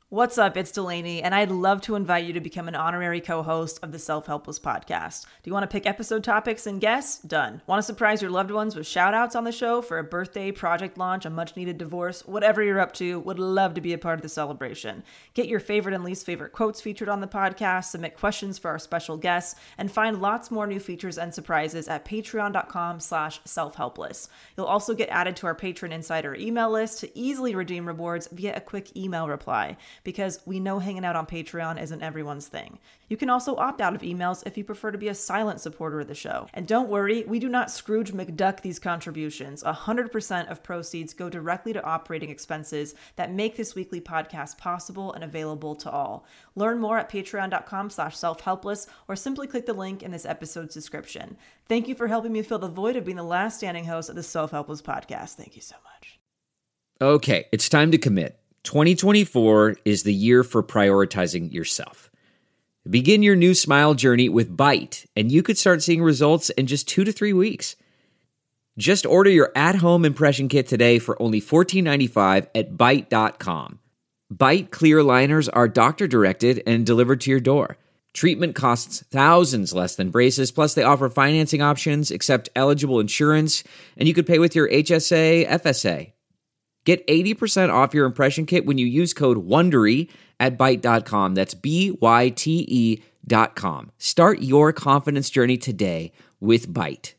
What's up? It's Delaney, and I'd love to invite you to become an honorary co-host of the Self-Helpless podcast. Do you want to pick episode topics and guests? Done. Want to surprise your loved ones with shout-outs on the show for a birthday, project launch, a much-needed divorce? Whatever you're up to, would love to be a part of the celebration. Get your favorite and least favorite quotes featured on the podcast, submit questions for our special guests, and find lots more new features and surprises at patreon.com/selfhelpless. You'll also get added to our Patron Insider email list to easily redeem rewards via a quick email reply, because we know hanging out on Patreon isn't everyone's thing. You can also opt out of emails if you prefer to be a silent supporter of the show. And don't worry, we do not Scrooge McDuck these contributions. 100% of proceeds go directly to operating expenses that make this weekly podcast possible and available to all. Learn more at patreon.com/selfhelpless or simply click the link in this episode's description. Thank you for helping me fill the void of being the last standing host of the Self-Helpless podcast. Thank you so much. Okay, it's time to commit. 2024 is the year for prioritizing yourself. Begin your new smile journey with Byte, and you could start seeing results in just 2 to 3 weeks. Just order your at-home impression kit today for only $14.95 at Byte.com. Byte clear liners are doctor-directed and delivered to your door. Treatment costs thousands less than braces, plus they offer financing options, accept eligible insurance, and you could pay with your HSA, FSA. Get 80% off your impression kit when you use code WONDERY at Byte.com. That's BYTE.com. Start your confidence journey today with Byte.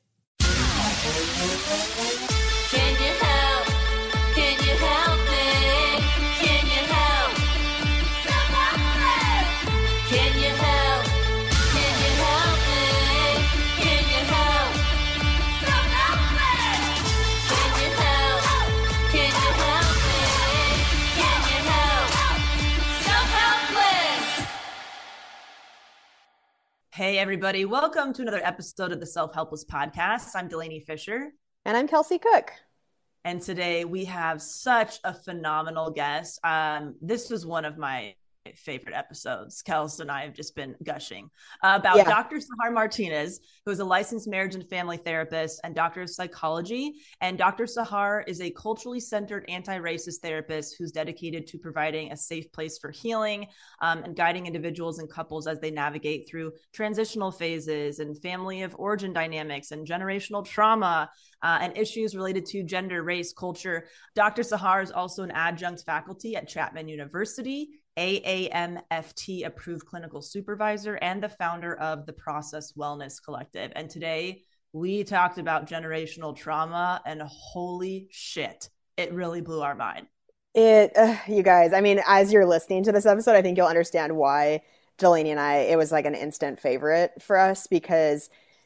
Can you help? Can you help me? Can you help? Can you help? Can you help me? Can you help? Can you help? Can you help me? Can you help? Self-helpless. Hey, everybody. Welcome to another episode of the Self-Helpless podcast. I'm Delaney Fisher. And I'm Kelsey Cook. And today we have such a phenomenal guest. This was one of my favorite episodes. Kelsey and I have just been gushing about Dr. Sahar Martinez, who is a licensed marriage and family therapist and doctor of psychology. And Dr. Sahar is a culturally centered anti-racist therapist who's dedicated to providing a safe place for healing and guiding individuals and couples as they navigate through transitional phases and family of origin dynamics and generational trauma and issues related to gender, race, culture. Dr. Sahar is also an adjunct faculty at Chapman University, AAMFT approved clinical supervisor, and the founder of the Process Wellness Collective. And today we talked about generational trauma, and holy shit, it really blew our mind. You guys, I mean, as you're listening to this episode, I think you'll understand why Delaney and it was like an instant favorite for us, because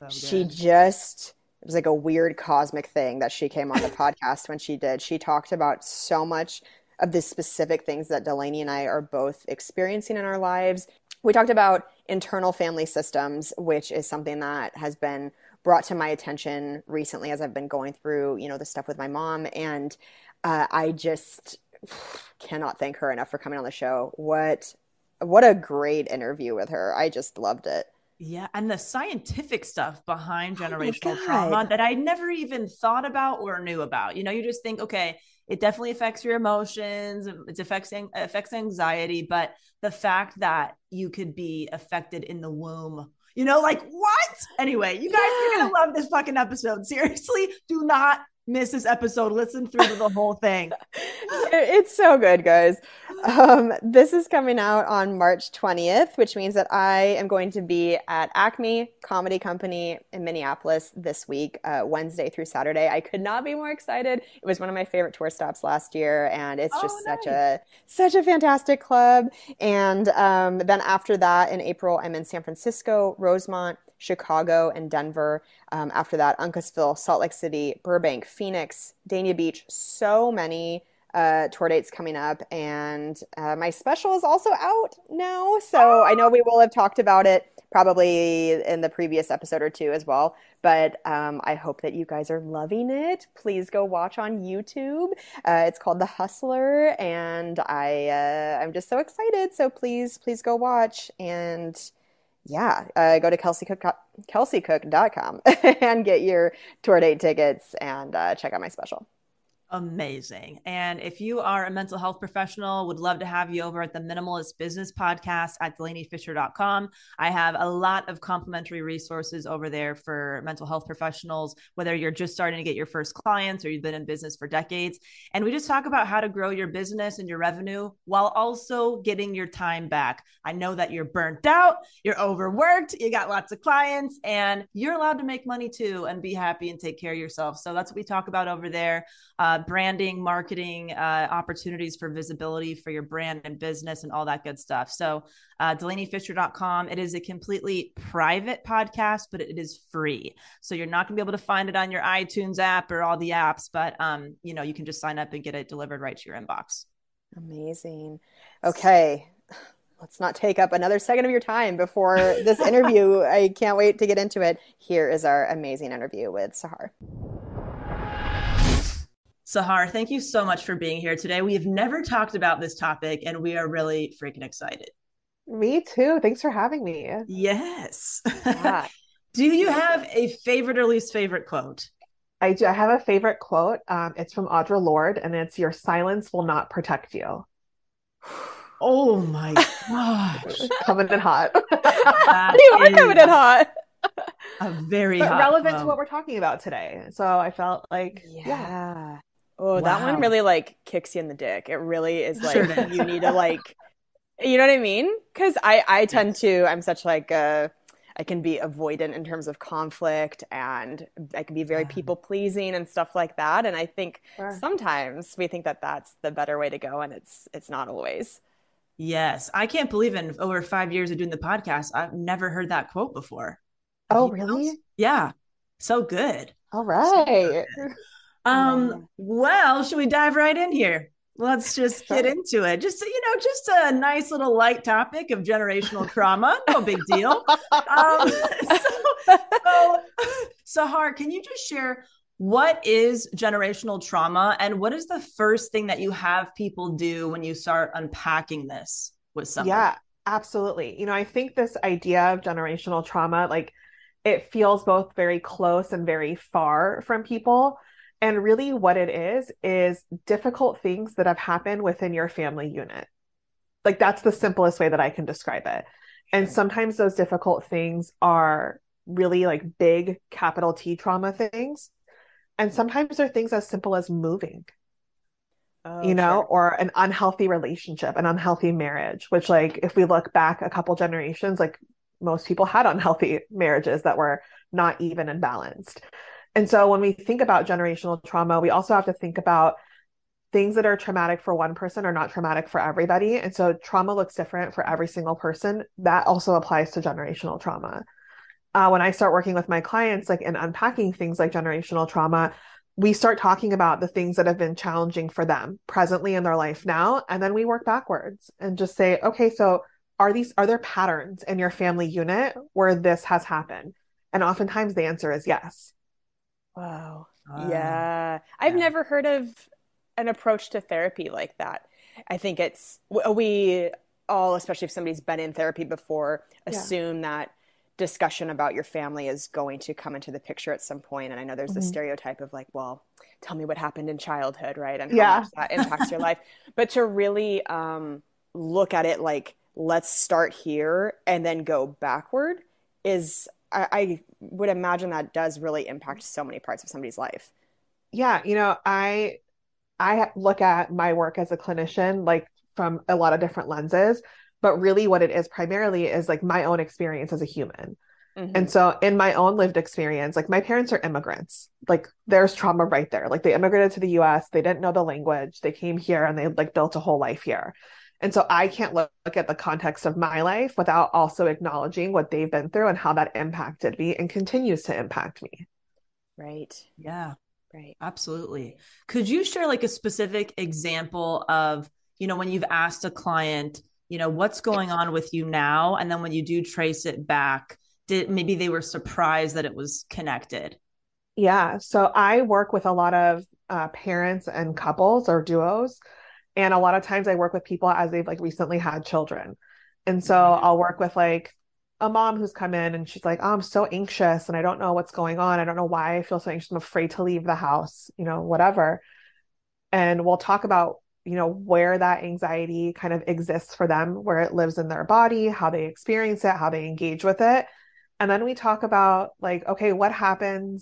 it was like a weird cosmic thing that she came on the podcast when she did. She talked about so much of the specific things that Delaney and I are both experiencing in our lives. We talked about internal family systems, which is something that has been brought to my attention recently as I've been going through, the stuff with my mom. And I just cannot thank her enough for coming on the show. What a great interview with her. I just loved it. Yeah, and the scientific stuff behind generational trauma that I never even thought about or knew about. You just think, okay, it definitely affects your emotions, it affects anxiety, but the fact that you could be affected in the womb, like what? Anyway, you guys are going to love this fucking episode. Seriously, do not miss this episode. Listen through to the whole thing. It's so good, guys. This is coming out on March 20th, which means that I am going to be at Acme Comedy Company in Minneapolis this week, Wednesday through Saturday. I could not be more excited. It was one of my favorite tour stops last year, and it's just such a fantastic club. And then after that, in April, I'm in San Francisco, Rosemont, Chicago, and Denver. After that, Uncasville, Salt Lake City, Burbank, Phoenix, Dania Beach. So many tour dates coming up, and my special is also out now. So I know we will have talked about it probably in the previous episode or two as well, but I hope that you guys are loving it. Please go watch on YouTube. It's called The Hustler, and I'm just so excited. So please go watch. And yeah, go to kelseycook.com and get your tour date tickets and check out my special. Amazing. And if you are a mental health professional, would love to have you over at the Minimalist Business Podcast at DelaneyFisher.com. I have a lot of complimentary resources over there for mental health professionals, whether you're just starting to get your first clients or you've been in business for decades. And we just talk about how to grow your business and your revenue while also getting your time back. I know that you're burnt out, you're overworked, you got lots of clients, and you're allowed to make money too and be happy and take care of yourself. So that's what we talk about over there. Branding, marketing, opportunities for visibility for your brand and business and all that good stuff. So DelaneyFisher.com. It is a completely private podcast, but it is free. So you're not going to be able to find it on your iTunes app or all the apps, but you can just sign up and get it delivered right to your inbox. Amazing. Okay. Let's not take up another second of your time before this interview. I can't wait to get into it. Here is our amazing interview with Sahar. Sahar, thank you so much for being here today. We have never talked about this topic, and we are really freaking excited. Me too. Thanks for having me. Yes. Yeah. Do you have a favorite or least favorite quote? I do. I have a favorite quote. It's from Audre Lorde, and it's "Your silence will not protect you." Oh my gosh. Coming in hot. You are coming in hot. A very But hot relevant to quote. what we're talking about today. So I felt like, Yeah. Oh, that Wow. one really like kicks you in the dick. It really is like Sure does. you need to like, you know what I mean? Because I tend to, I'm such like I can be avoidant in terms of conflict, and I can be very people pleasing and stuff like that. And I think Sure. sometimes we think that that's the better way to go, and it's not always. Yes. I can't believe in over 5 years of doing the podcast, I've never heard that quote before. Oh, Anyone really? else? Yeah. So good. All right. Well, should we dive right in here? Let's just get into it. Just a nice little light topic of generational trauma. No big deal. So, Sahar, can you just share what is generational trauma and what is the first thing that you have people do when you start unpacking this with someone? Yeah, absolutely. I think this idea of generational trauma, like it feels both very close and very far from people. And really what it is difficult things that have happened within your family unit. Like that's the simplest way that I can describe it. And sometimes those difficult things are really like big capital T trauma things. And sometimes they're things as simple as moving, Oh, sure. Or an unhealthy relationship, an unhealthy marriage, which like if we look back a couple generations, like most people had unhealthy marriages that were not even and balanced. And so when we think about generational trauma, we also have to think about things that are traumatic for one person are not traumatic for everybody. And so trauma looks different for every single person. That also applies to generational trauma. When I start working with my clients, like in unpacking things like generational trauma, we start talking about the things that have been challenging for them presently in their life now. And then we work backwards and just say, okay, so are there patterns in your family unit where this has happened? And oftentimes the answer is yes. Wow. Wow. Yeah. I've never heard of an approach to therapy like that. I think we all, especially if somebody's been in therapy before, assume that discussion about your family is going to come into the picture at some point. And I know there's the stereotype of like, well, tell me what happened in childhood, right? And how much that impacts your life. But to really look at it like, let's start here and then go backward is, I would imagine that does really impact so many parts of somebody's life. Yeah. I look at my work as a clinician, like from a lot of different lenses, but really what it is primarily is like my own experience as a human. And so in my own lived experience, like my parents are immigrants, like there's trauma right there. Like they immigrated to the US, they didn't know the language, they came here and they like built a whole life here. And so I can't look at the context of my life without also acknowledging what they've been through and how that impacted me and continues to impact me. Right. Yeah. Right. Absolutely. Could you share like a specific example of, when you've asked a client, what's going on with you now? And then when you do trace it back, maybe they were surprised that it was connected? Yeah. So I work with a lot of parents and couples or duos. And a lot of times I work with people as they've like recently had children. And so I'll work with like a mom who's come in and she's like, oh, I'm so anxious and I don't know what's going on. I don't know why I feel so anxious. I'm afraid to leave the house, whatever. And we'll talk about, where that anxiety kind of exists for them, where it lives in their body, how they experience it, how they engage with it. And then we talk about like, okay, what happened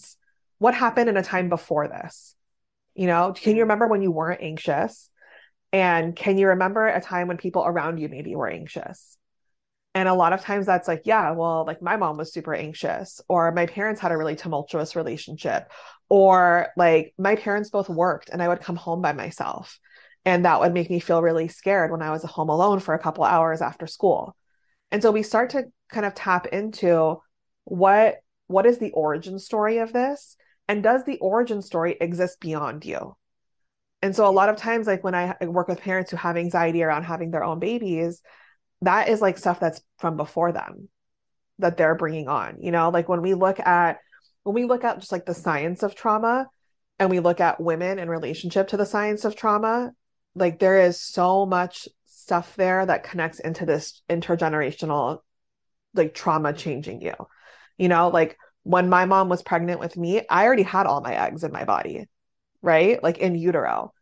in a time before this? Can you remember when you weren't anxious? And can you remember a time when people around you maybe were anxious? And a lot of times that's like, yeah, well, like my mom was super anxious, or my parents had a really tumultuous relationship, or like my parents both worked and I would come home by myself. And that would make me feel really scared when I was home alone for a couple hours after school. And so we start to kind of tap into what is the origin story of this? And does the origin story exist beyond you? And so a lot of times, like when I work with parents who have anxiety around having their own babies, that is like stuff that's from before them that they're bringing on, like when we look at just like the science of trauma, and we look at women in relationship to the science of trauma, like there is so much stuff there that connects into this intergenerational, like trauma changing you, like when my mom was pregnant with me, I already had all my eggs in my body, right? Like in utero.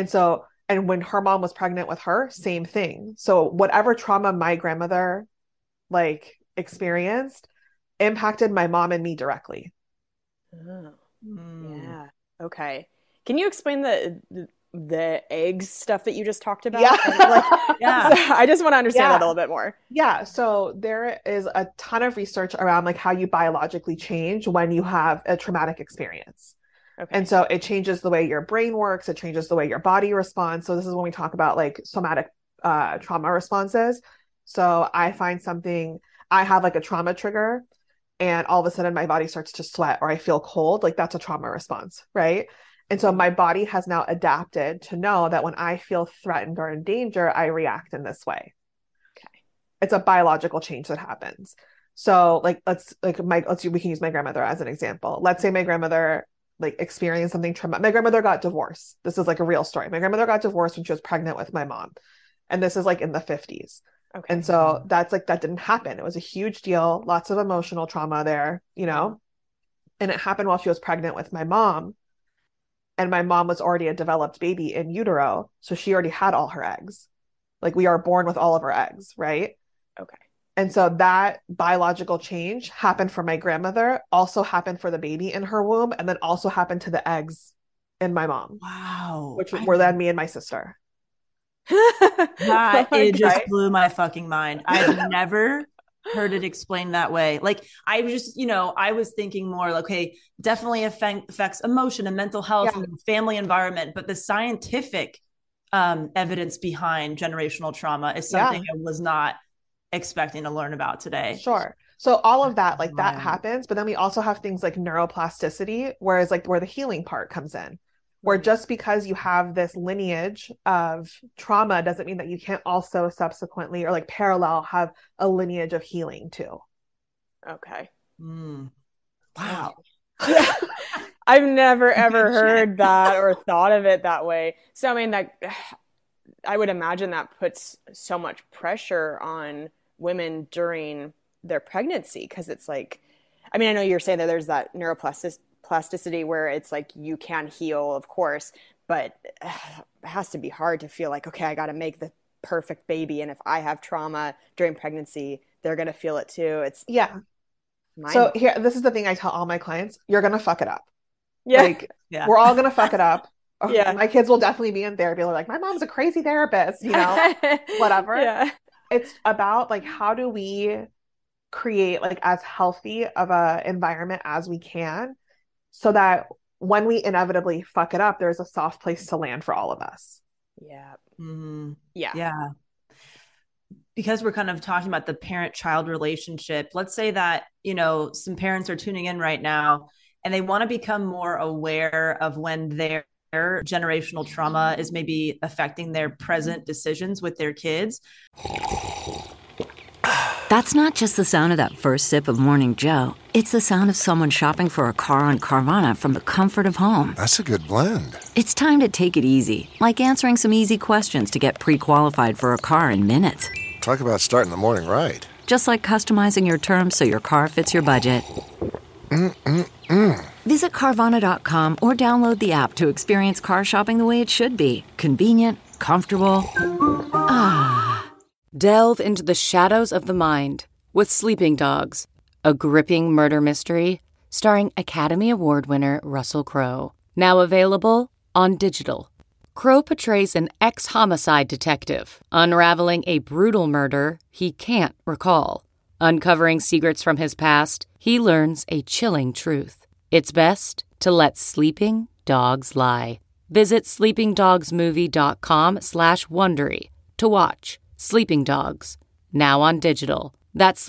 And when her mom was pregnant with her, same thing. So whatever trauma my grandmother like experienced impacted my mom and me directly. Oh. Yeah. Okay. Can you explain the eggs stuff that you just talked about? Yeah. Yeah. I just want to understand that a little bit more. Yeah. So there is a ton of research around like how you biologically change when you have a traumatic experience. Okay. And so it changes the way your brain works. It changes the way your body responds. So this is when we talk about like somatic trauma responses. So I have like a trauma trigger, and all of a sudden my body starts to sweat or I feel cold. Like that's a trauma response, right? And so my body has now adapted to know that when I feel threatened or in danger, I react in this way. Okay. It's a biological change that happens. So like we can use my grandmother as an example. Let's say my grandmother like experienced something traumatic. My grandmother got divorced. This is like a real story. My grandmother got divorced when she was pregnant with my mom. And this is like in the 50s. Okay. And so that's like, that didn't happen. It was a huge deal. Lots of emotional trauma there, and it happened while she was pregnant with my mom. And my mom was already a developed baby in utero. So she already had all her eggs. Like we are born with all of our eggs, right? Okay. And so that biological change happened for my grandmother, also happened for the baby in her womb, and then also happened to the eggs in my mom. Wow. Which were then me and my sister. It just blew my fucking mind. I've never heard it explained that way. Like I was just, I was thinking more like, okay, definitely affects emotion and mental health and family environment, but the scientific evidence behind generational trauma is something I was not expecting to learn about today. Sure. So all of that, like that happens, but then we also have things like neuroplasticity, whereas like where the healing part comes in, where just because you have this lineage of trauma doesn't mean that you can't also subsequently or like parallel have a lineage of healing too. Okay. Wow. I've never ever heard that or thought of it that way. So I mean, that I would imagine that puts so much pressure on women during their pregnancy, because it's like, I mean, I know you're saying that there's that neuroplasticity where it's like you can heal, of course, but it has to be hard to feel like, okay, I got to make the perfect baby, and if I have trauma during pregnancy, they're gonna feel it too. It's So here, this is the thing I tell all my clients: you're gonna fuck it up. We're all gonna fuck it up. My kids will definitely be in therapy. They're like, my mom's a crazy therapist, whatever. Yeah. It's about like, how do we create like as healthy of a environment as we can, so that when we inevitably fuck it up, there's a soft place to land for all of us. Yeah. Mm-hmm. Yeah. Because we're kind of talking about the parent-child relationship. Let's say that, some parents are tuning in right now and they want to become more aware of when their generational trauma is maybe affecting their present decisions with their kids. That's not just the sound of that first sip of Morning Joe. It's the sound of someone shopping for a car on Carvana from the comfort of home. That's a good blend. It's time to take it easy, like answering some easy questions to get pre-qualified for a car in minutes. Talk about starting the morning right. Just like customizing your terms so your car fits your budget. Visit Carvana.com or download the app to experience car shopping the way it should be. Convenient, comfortable. Delve into the shadows of the mind with Sleeping Dogs, a gripping murder mystery starring Academy Award winner Russell Crowe. Now available on digital. Crowe portrays an ex-homicide detective unraveling a brutal murder he can't recall. Uncovering secrets from his past, he learns a chilling truth. It's best to let sleeping dogs lie. Visit sleepingdogsmovie.com/Wondery to watch Sleeping Dogs, now on digital. That's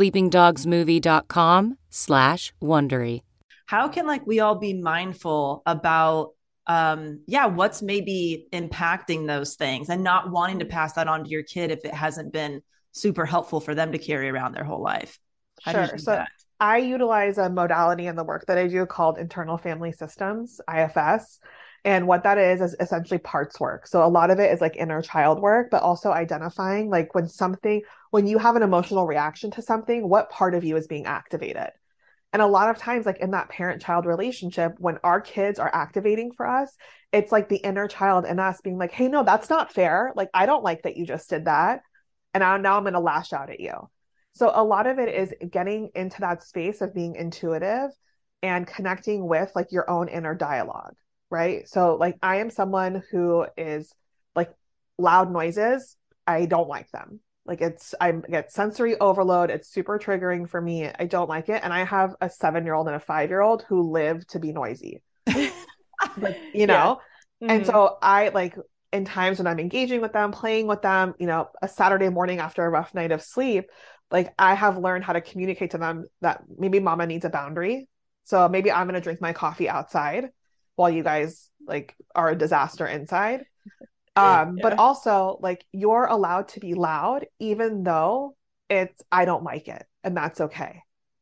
sleepingdogsmovie.com/Wondery. How can like we all be mindful about what's maybe impacting those things and not wanting to pass that on to your kid if it hasn't been super helpful for them to carry around their whole life? How do you do So that? I utilize a modality in the work that I do called internal family systems, IFS. And what that is essentially parts work. So a lot of it is like inner child work, but also identifying like when you have an emotional reaction to something, what part of you is being activated? And a lot of times, like in that parent-child relationship, when our kids are activating for us, it's like the inner child in us being like, hey, no, that's not fair. Like, I don't like that you just did that. And now I'm going to lash out at you. So a lot of it is getting into that space of being intuitive and connecting with like your own inner dialogue, right? So like I am someone who is like loud noises. I don't like them. Like I get sensory overload. It's super triggering for me. I don't like it. And I have a 7-year-old and a 5-year-old who live to be noisy, like, you know? Mm-hmm. And so I like in times when I'm engaging with them, playing with them, you know, a Saturday morning after a rough night of sleep, like I have learned how to communicate to them that maybe mama needs a boundary. So maybe I'm going to drink my coffee outside while you guys like are a disaster inside. But also like you're allowed to be loud, even though I don't like it, and that's okay.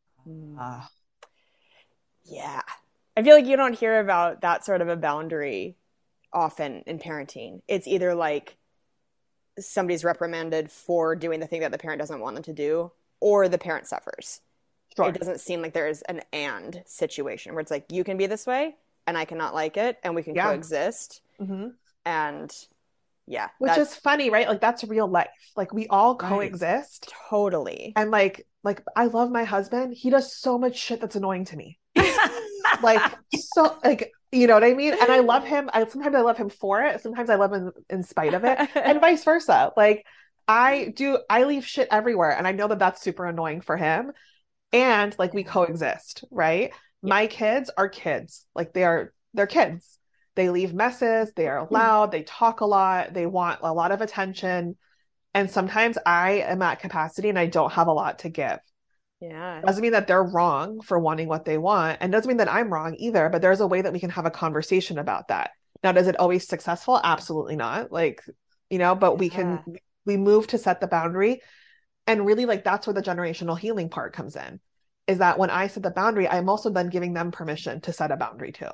Yeah. I feel like you don't hear about that sort of a boundary often in parenting. It's either like somebody's reprimanded for doing the thing that the parent doesn't want them to do, or the parent suffers. Sure. It doesn't seem like there's an and situation where it's like, you can be this way and I cannot like it and we can coexist. Mm-hmm. And yeah. Which is funny, right? Like that's real life. Like we all coexist. Totally. And like I love my husband. He does so much shit that's annoying to me. Like so like, you know what I mean? And I love him. Sometimes I love him for it. Sometimes I love him in spite of it, and vice versa. Like I leave shit everywhere, and I know that that's super annoying for him. And like we coexist, right? Yeah. My kids are kids. Like they're kids. They leave messes. They are loud. They talk a lot. They want a lot of attention. And sometimes I am at capacity and I don't have a lot to give. Yeah. Doesn't mean that they're wrong for wanting what they want. And doesn't mean that I'm wrong either, but there's a way that we can have a conversation about that. Now, does it always successful? Absolutely not. Like, you know, but we move to set the boundary. And really like, that's where the generational healing part comes in, is that when I set the boundary, I'm also then giving them permission to set a boundary too.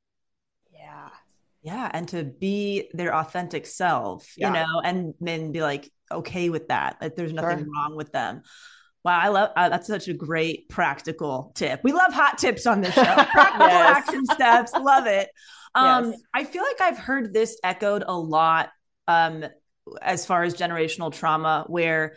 Yeah. And to be their authentic self, you know, and then be like, okay with that. Like there's nothing wrong with them. Wow. I love, that's such a great practical tip. We love hot tips on this show. Practical action steps. Love it. I feel like I've heard this echoed a lot as far as generational trauma, where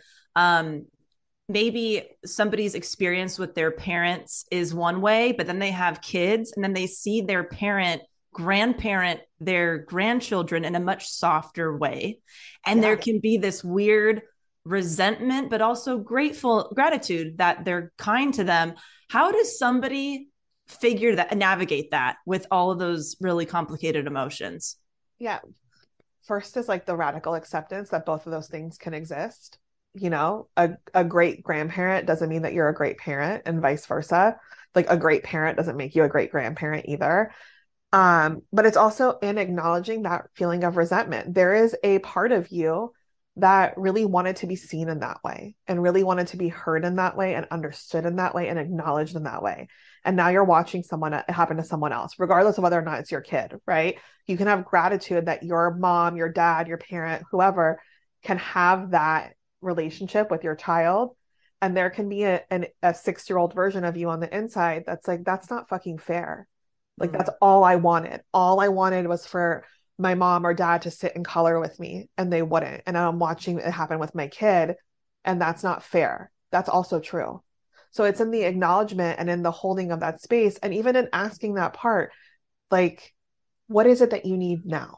maybe somebody's experience with their parents is one way, but then they have kids and then they see their grandparent their grandchildren in a much softer way. And there can be this weird resentment, but also gratitude that they're kind to them. How does somebody navigate that with all of those really complicated emotions? Yeah. First is like the radical acceptance that both of those things can exist. You know, a great grandparent doesn't mean that you're a great parent, and vice versa. Like a great parent doesn't make you a great grandparent either. But it's also in acknowledging that feeling of resentment. There is a part of you that really wanted to be seen in that way, and really wanted to be heard in that way, and understood in that way, and acknowledged in that way. And now you're watching it happen to someone else, regardless of whether or not it's your kid, right? You can have gratitude that your mom, your dad, your parent, whoever can have that relationship with your child. And there can be a 6-year-old version of you on the inside that's like, that's not fucking fair. Like, that's all I wanted. All I wanted was for my mom or dad to sit and color with me, and they wouldn't. And I'm watching it happen with my kid, and that's not fair. That's also true. So it's in the acknowledgement and in the holding of that space, and even in asking that part, like, what is it that you need now?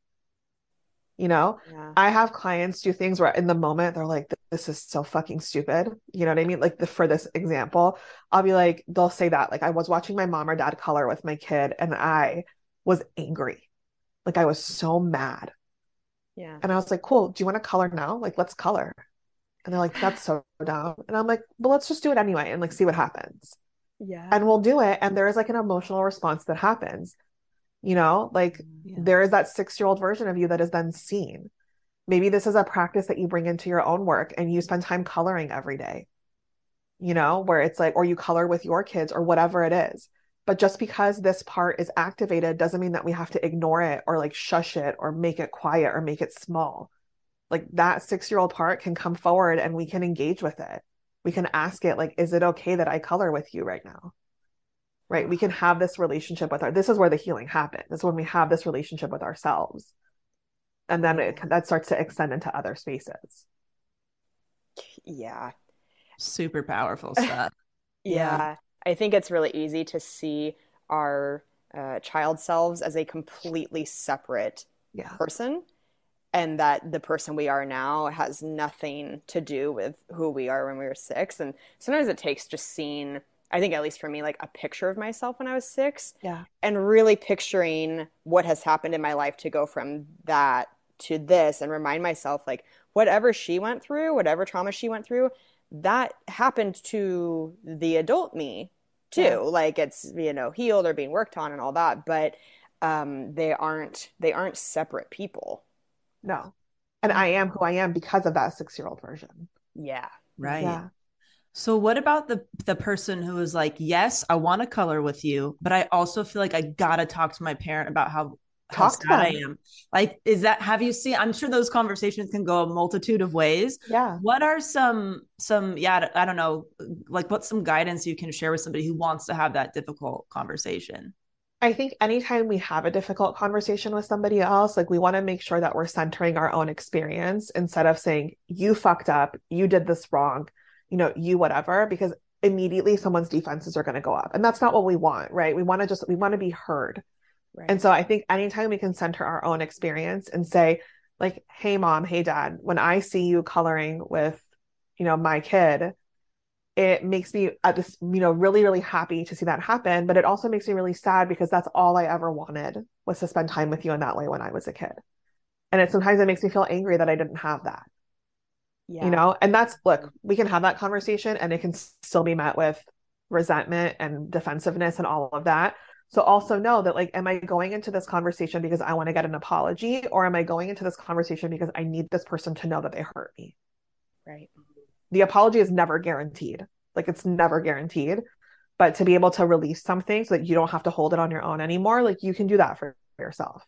You know, I have clients do things where in the moment they're like, this is so fucking stupid. You know what I mean? Like, for this example, I'll be like, they'll say that, like, I was watching my mom or dad color with my kid and I was angry. Like, I was so mad. Yeah. And I was like, cool. Do you want to color now? Like, let's color. And they're like, that's so dumb. And I'm like, well, let's just do it anyway and like see what happens. Yeah. And we'll do it. And there is like an emotional response that happens. You know, like there is that 6-year-old version of you that is then seen. Maybe this is a practice that you bring into your own work and you spend time coloring every day, you know, where it's like, or you color with your kids or whatever it is. But just because this part is activated doesn't mean that we have to ignore it or like shush it or make it quiet or make it small. Like, that 6-year-old part can come forward and we can engage with it. We can ask it, like, is it okay that I color with you right now? Right? We can have this relationship with this is where the healing happens. It's when we have this relationship with ourselves. And then that starts to extend into other spaces. Yeah. Super powerful stuff. Yeah. I think it's really easy to see our child selves as a completely separate person, and that the person we are now has nothing to do with who we are when we were 6. And sometimes it takes just seeing, I think at least for me, like a picture of myself when I was 6, and really picturing what has happened in my life to go from that to this, and remind myself, like, whatever she went through, whatever trauma she went through, that happened to the adult me too. Like, it's, you know, healed or being worked on and all that, but they aren't separate people. No. And I am who I am because of that 6-year-old version. Yeah. Right. Yeah. So what about the person who is like, yes, I want to color with you, but I also feel like I gotta talk to my parent about how sad I am. Like, have you seen, I'm sure those conversations can go a multitude of ways. Yeah. What are some, I don't know, like, what's some guidance you can share with somebody who wants to have that difficult conversation? I think anytime we have a difficult conversation with somebody else, like, we want to make sure that we're centering our own experience instead of saying, you fucked up, you did this wrong, you know, you whatever, because immediately someone's defenses are going to go up. And that's not what we want, right? We want to be heard. Right. And so I think anytime we can center our own experience and say, like, hey, mom, hey, dad, when I see you coloring with, you know, my kid, it makes me just, you know, really, really happy to see that happen. But it also makes me really sad because that's all I ever wanted, was to spend time with you in that way when I was a kid. And sometimes it makes me feel angry that I didn't have that. Yeah. You know, and look, we can have that conversation and it can still be met with resentment and defensiveness and all of that. So also know that, like, am I going into this conversation because I want to get an apology, or am I going into this conversation because I need this person to know that they hurt me? Right. The apology is never guaranteed. Like, it's never guaranteed. But to be able to release something so that you don't have to hold it on your own anymore, like, you can do that for yourself.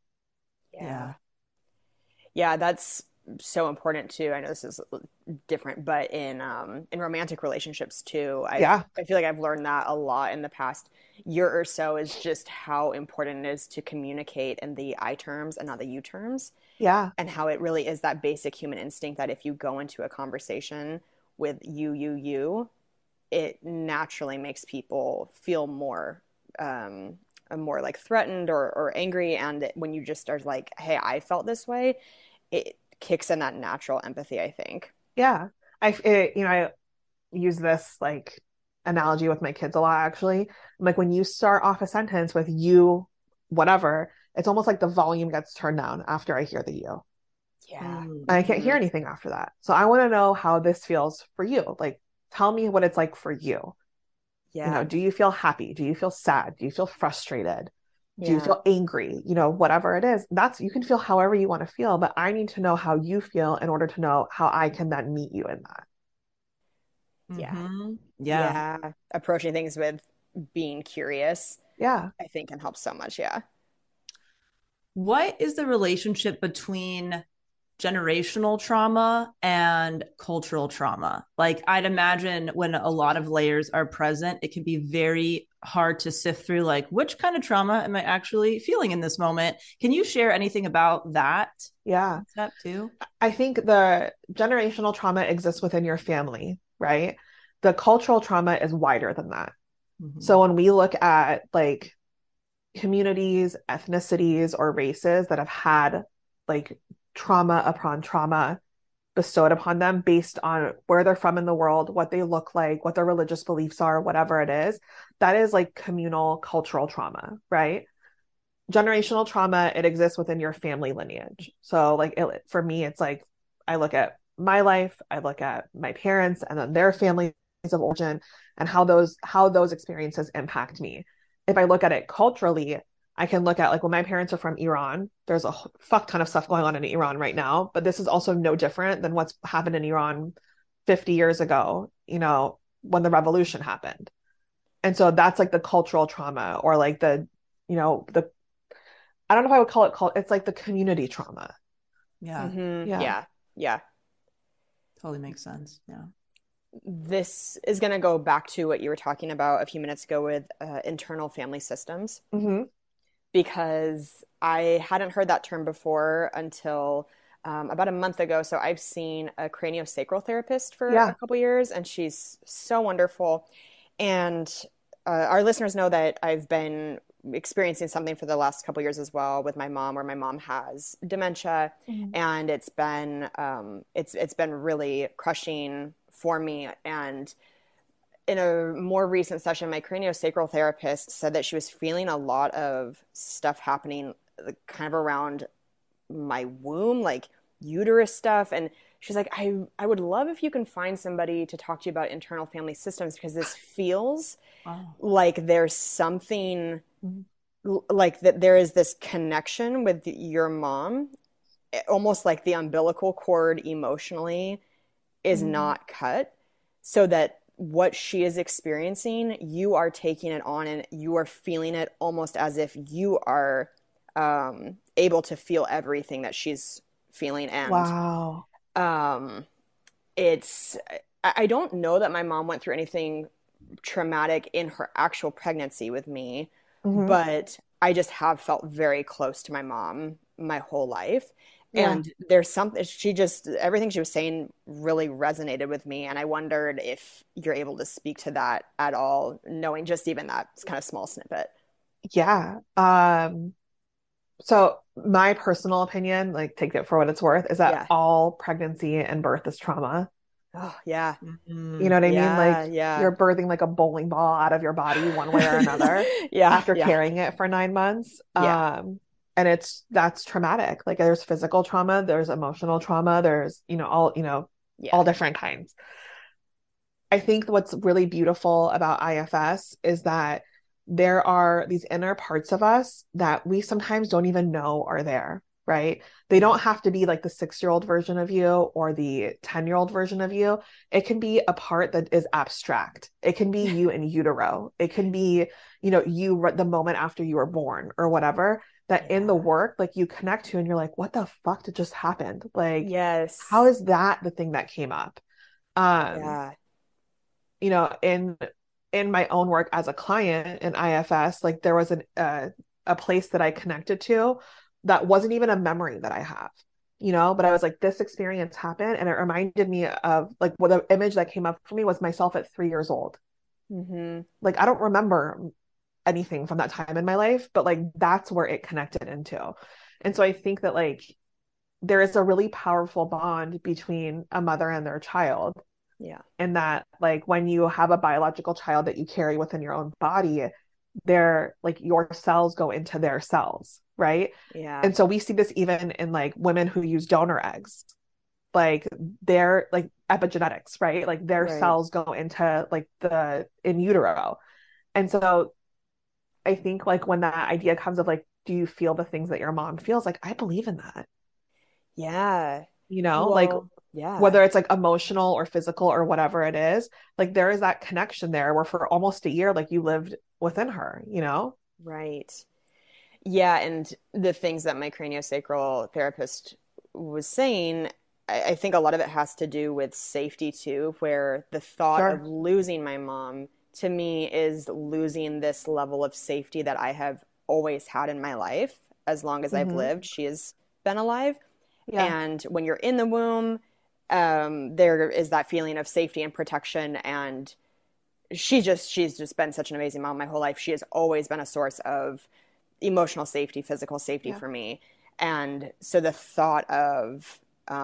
Yeah. Yeah, that's so important too. I know this is different, but in romantic relationships too, I feel like I've learned that a lot in the past year or so, is just how important it is to communicate in the I terms and not the you terms. Yeah. And how it really is that basic human instinct that if you go into a conversation with you, it naturally makes people feel more like threatened or angry. And when you just are like, hey, I felt this way, it kicks in that natural empathy, I think. Yeah. I use this like analogy with my kids a lot, actually. Like, when you start off a sentence with you, whatever, it's almost like the volume gets turned down after I hear the you. Yeah. And I can't hear anything after that. So I want to know how this feels for you. Like, tell me what it's like for you. Yeah. You know, do you feel happy? Do you feel sad? Do you feel frustrated? Do you feel angry? You know, whatever it is, you can feel however you want to feel, but I need to know how you feel in order to know how I can then meet you in that. Yeah. Mm-hmm. Yeah. Approaching things with being curious. Yeah. I think can help so much. Yeah. What is the relationship between generational trauma and cultural trauma. Like, I'd imagine when a lot of layers are present, it can be very hard to sift through, like, which kind of trauma am I actually feeling in this moment? Can you share anything about that Yeah. concept too? I think the generational trauma exists within your family, right? The cultural trauma is wider than that. So when we look at like communities, ethnicities, or races that have had like trauma upon trauma bestowed upon them based on where they're from in the world, what they look like, what their religious beliefs are, whatever it is, that is like communal cultural trauma, right? Generational trauma, it exists within your family lineage. So like for me, it's like I look at my life, I look at my parents and then their families of origin and how those experiences impact me. If I look at it culturally, I can look at like when my parents are from Iran, there's a fuck ton of stuff going on in Iran right now, but this is also no different than what's happened in Iran 50 years ago, you know, when the revolution happened. And so that's like the cultural trauma, or like the, you know, I don't know if I would call it it's like the community trauma. Yeah. Yeah. Totally makes sense. Yeah. This is going to go back to what you were talking about a few minutes ago with internal family systems, because I hadn't heard that term before until about a month ago. So I've seen a craniosacral therapist for a couple years, and she's so wonderful. And our listeners know that I've been experiencing something for the last couple years as well with my mom, where my mom has dementia, and it's been really crushing for me. And in a more recent session, my craniosacral therapist said that she was feeling a lot of stuff happening kind of around my womb, like uterus stuff. And she's like, I would love if you can find somebody to talk to you about internal family systems, because this feels like there's something like that there is this connection with your mom, almost like the umbilical cord emotionally is not cut, so that what she is experiencing, you are taking it on and you are feeling it almost as if you are able to feel everything that she's feeling. And I don't know that my mom went through anything traumatic in her actual pregnancy with me, but I just have felt very close to my mom my whole life. And there's something, everything she was saying really resonated with me. And I wondered if you're able to speak to that at all, knowing just even that kind of small snippet. Yeah. So my personal opinion, like take it for what it's worth, is that all pregnancy and birth is trauma. Oh, yeah. You know what I mean? Like you're birthing like a bowling ball out of your body one way or another after carrying it for 9 months. And that's traumatic. Like there's physical trauma, there's emotional trauma, there's, all different kinds. I think what's really beautiful about IFS is that there are these inner parts of us that we sometimes don't even know are there, right? They don't have to be like the 6-year-old version of you or the 10-year-old version of you. It can be a part that is abstract. It can be you in utero. It can be, you the moment after you were born or whatever, that in the work, like you connect to and you're like, what the fuck did just happen? Like, how is that the thing that came up? In my own work as a client in IFS, like there was a place that I connected to that wasn't even a memory that I have, but I was like, this experience happened. And it reminded me of like, what the image that came up for me was myself at 3 years old. Like, I don't remember anything from that time in my life, but like, that's where it connected into. And so I think that like, there is a really powerful bond between a mother and their child. And that like, when you have a biological child that you carry within your own body, they're like, your cells go into their cells. Right. And so we see this even in like women who use donor eggs, like they're like epigenetics, right? Like their cells go into like in utero. And so I think like when that idea comes of like, do you feel the things that your mom feels? Like, I believe in that. Whether it's like emotional or physical or whatever it is, like there is that connection there where for almost a year, like you lived within her, Right. Yeah. And the things that my craniosacral therapist was saying, I think a lot of it has to do with safety too, where the thought Sure. of losing my mom to me is losing this level of safety that I have always had in my life. As long as I've lived, she has been alive. Yeah. And when you're in the womb, there is that feeling of safety and protection. And she's just been such an amazing mom my whole life. She has always been a source of emotional safety, physical safety for me. And so the thought of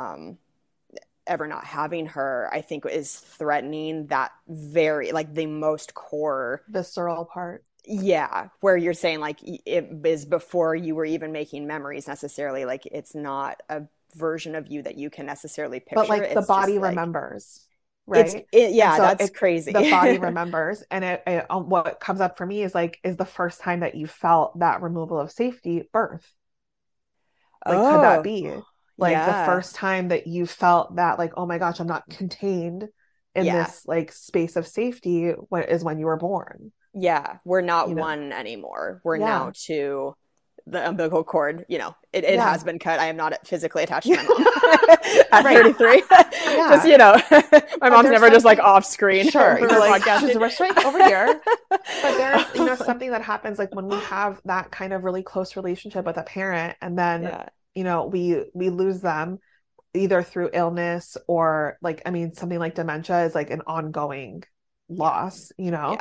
ever not having her, I think, is threatening that very, like, the most core Visceral part. Yeah, where you're saying, like, it is before you were even making memories necessarily. Like, it's not a version of you that you can necessarily picture. But like the It's body just, like, remembers, right? yeah, And so that's crazy. The body remembers. And what comes up for me is like, is the first time that you felt that removal of safety birth? Like, could that be? Like the first time that you felt that, like, oh my gosh, I'm not contained in this like space of safety is when you were born. Yeah, we're not You know? one anymore. We're now to the umbilical cord. You know, it has been cut. I am not physically attached to my mom at 33. Just, you know, my mom's never just like off screen. Sure, when you're we're like, podcasting. she's right over here. But there's, you know, something that happens like when we have that kind of really close relationship with a parent, and then you know, we lose them either through illness or, like, I mean, something like dementia is like an ongoing loss, you know.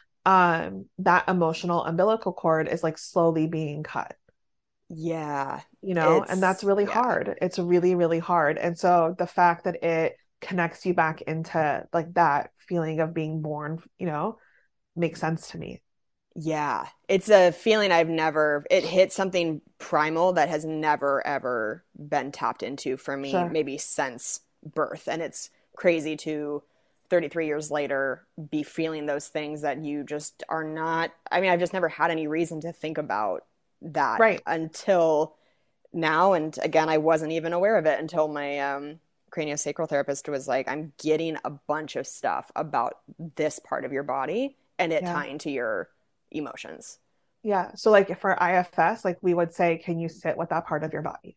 That emotional umbilical cord is like slowly being cut. Yeah. You know, and that's really hard. It's really, really hard. And so the fact that it connects you back into like that feeling of being born, you know, makes sense to me. Yeah. It's a feeling it hit something primal that has never, ever been tapped into for me, maybe since birth. And it's crazy to 33 years later be feeling those things that you just are not. I mean, I've just never had any reason to think about that until now. And again, I wasn't even aware of it until my craniosacral therapist was like, I'm getting a bunch of stuff about this part of your body and it tying to your emotions. Yeah. So like for IFS, like we would say, can you sit with that part of your body?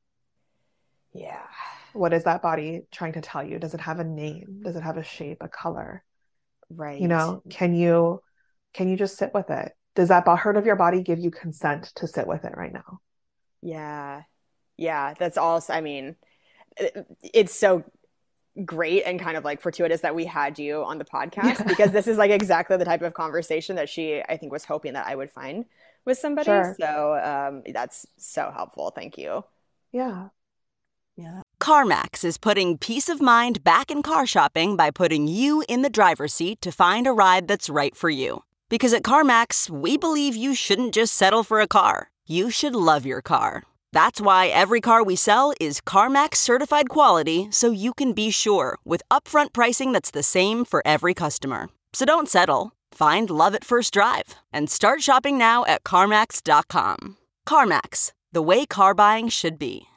Yeah. What is that body trying to tell you? Does it have a name? Does it have a shape, a color? Right. You know, can you just sit with it? Does that part of your body give you consent to sit with it right now? Yeah. Yeah. That's also, I mean, it's so great and kind of like fortuitous that we had you on the podcast because this is like exactly the type of conversation that she, I think, was hoping that I would find with somebody. So that's so helpful. Thank you. Yeah. Yeah. CarMax is putting peace of mind back in car shopping by putting you in the driver's seat to find a ride that's right for you. Because at CarMax, we believe you shouldn't just settle for a car. You should love your car. That's why every car we sell is CarMax certified quality, so you can be sure with upfront pricing that's the same for every customer. So don't settle. Find love at first drive and start shopping now at CarMax.com. CarMax, the way car buying should be.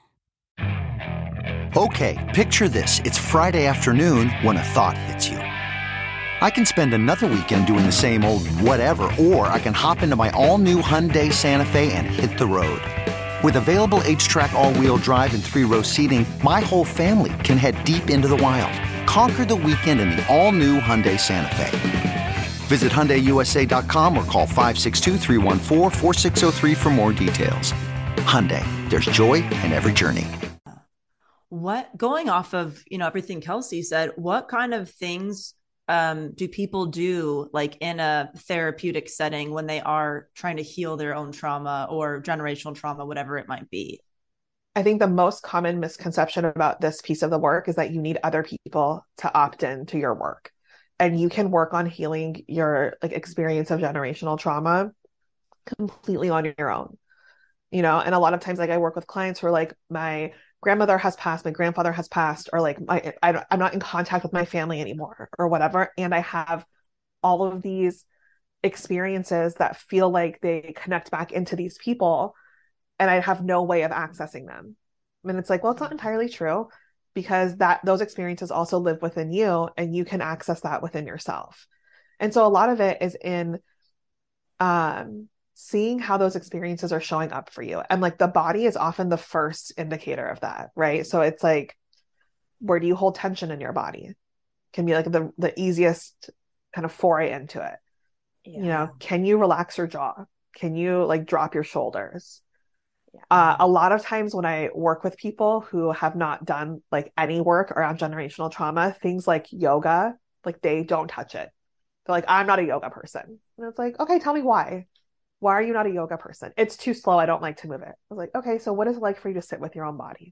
Okay, picture this. It's Friday afternoon when a thought hits you. I can spend another weekend doing the same old whatever, or I can hop into my all-new Hyundai Santa Fe and hit the road. With available H-Track all-wheel drive and 3-row seating, my whole family can head deep into the wild. Conquer the weekend in the all-new Hyundai Santa Fe. Visit HyundaiUSA.com or call 562-314-4603 for more details. Hyundai, there's joy in every journey. What, going off of, you know, everything Kelsey said, what kind of things do people do like in a therapeutic setting when they are trying to heal their own trauma or generational trauma, whatever it might be? I think the most common misconception about this piece of the work is that you need other people to opt in to your work, and you can work on healing your like experience of generational trauma completely on your own, you know. And a lot of times, like I work with clients who are like, my grandmother has passed, my grandfather has passed, or like I'm not in contact with my family anymore or whatever. And I have all of these experiences that feel like they connect back into these people and I have no way of accessing them. And it's like, well, it's not entirely true, because those experiences also live within you and you can access that within yourself. And so a lot of it is in seeing how those experiences are showing up for you. And like the body is often the first indicator of that, right? So it's like, where do you hold tension in your body? Can be like the easiest kind of foray into it. You know, can you relax your jaw? Can you like drop your shoulders? A lot of times when I work with people who have not done like any work around generational trauma, things like yoga, like they don't touch it. They're like, I'm not a yoga person. And it's like, okay, tell me why. Why are you not a yoga person? It's too slow. I don't like to move it. I was like, okay, so what is it like for you to sit with your own body?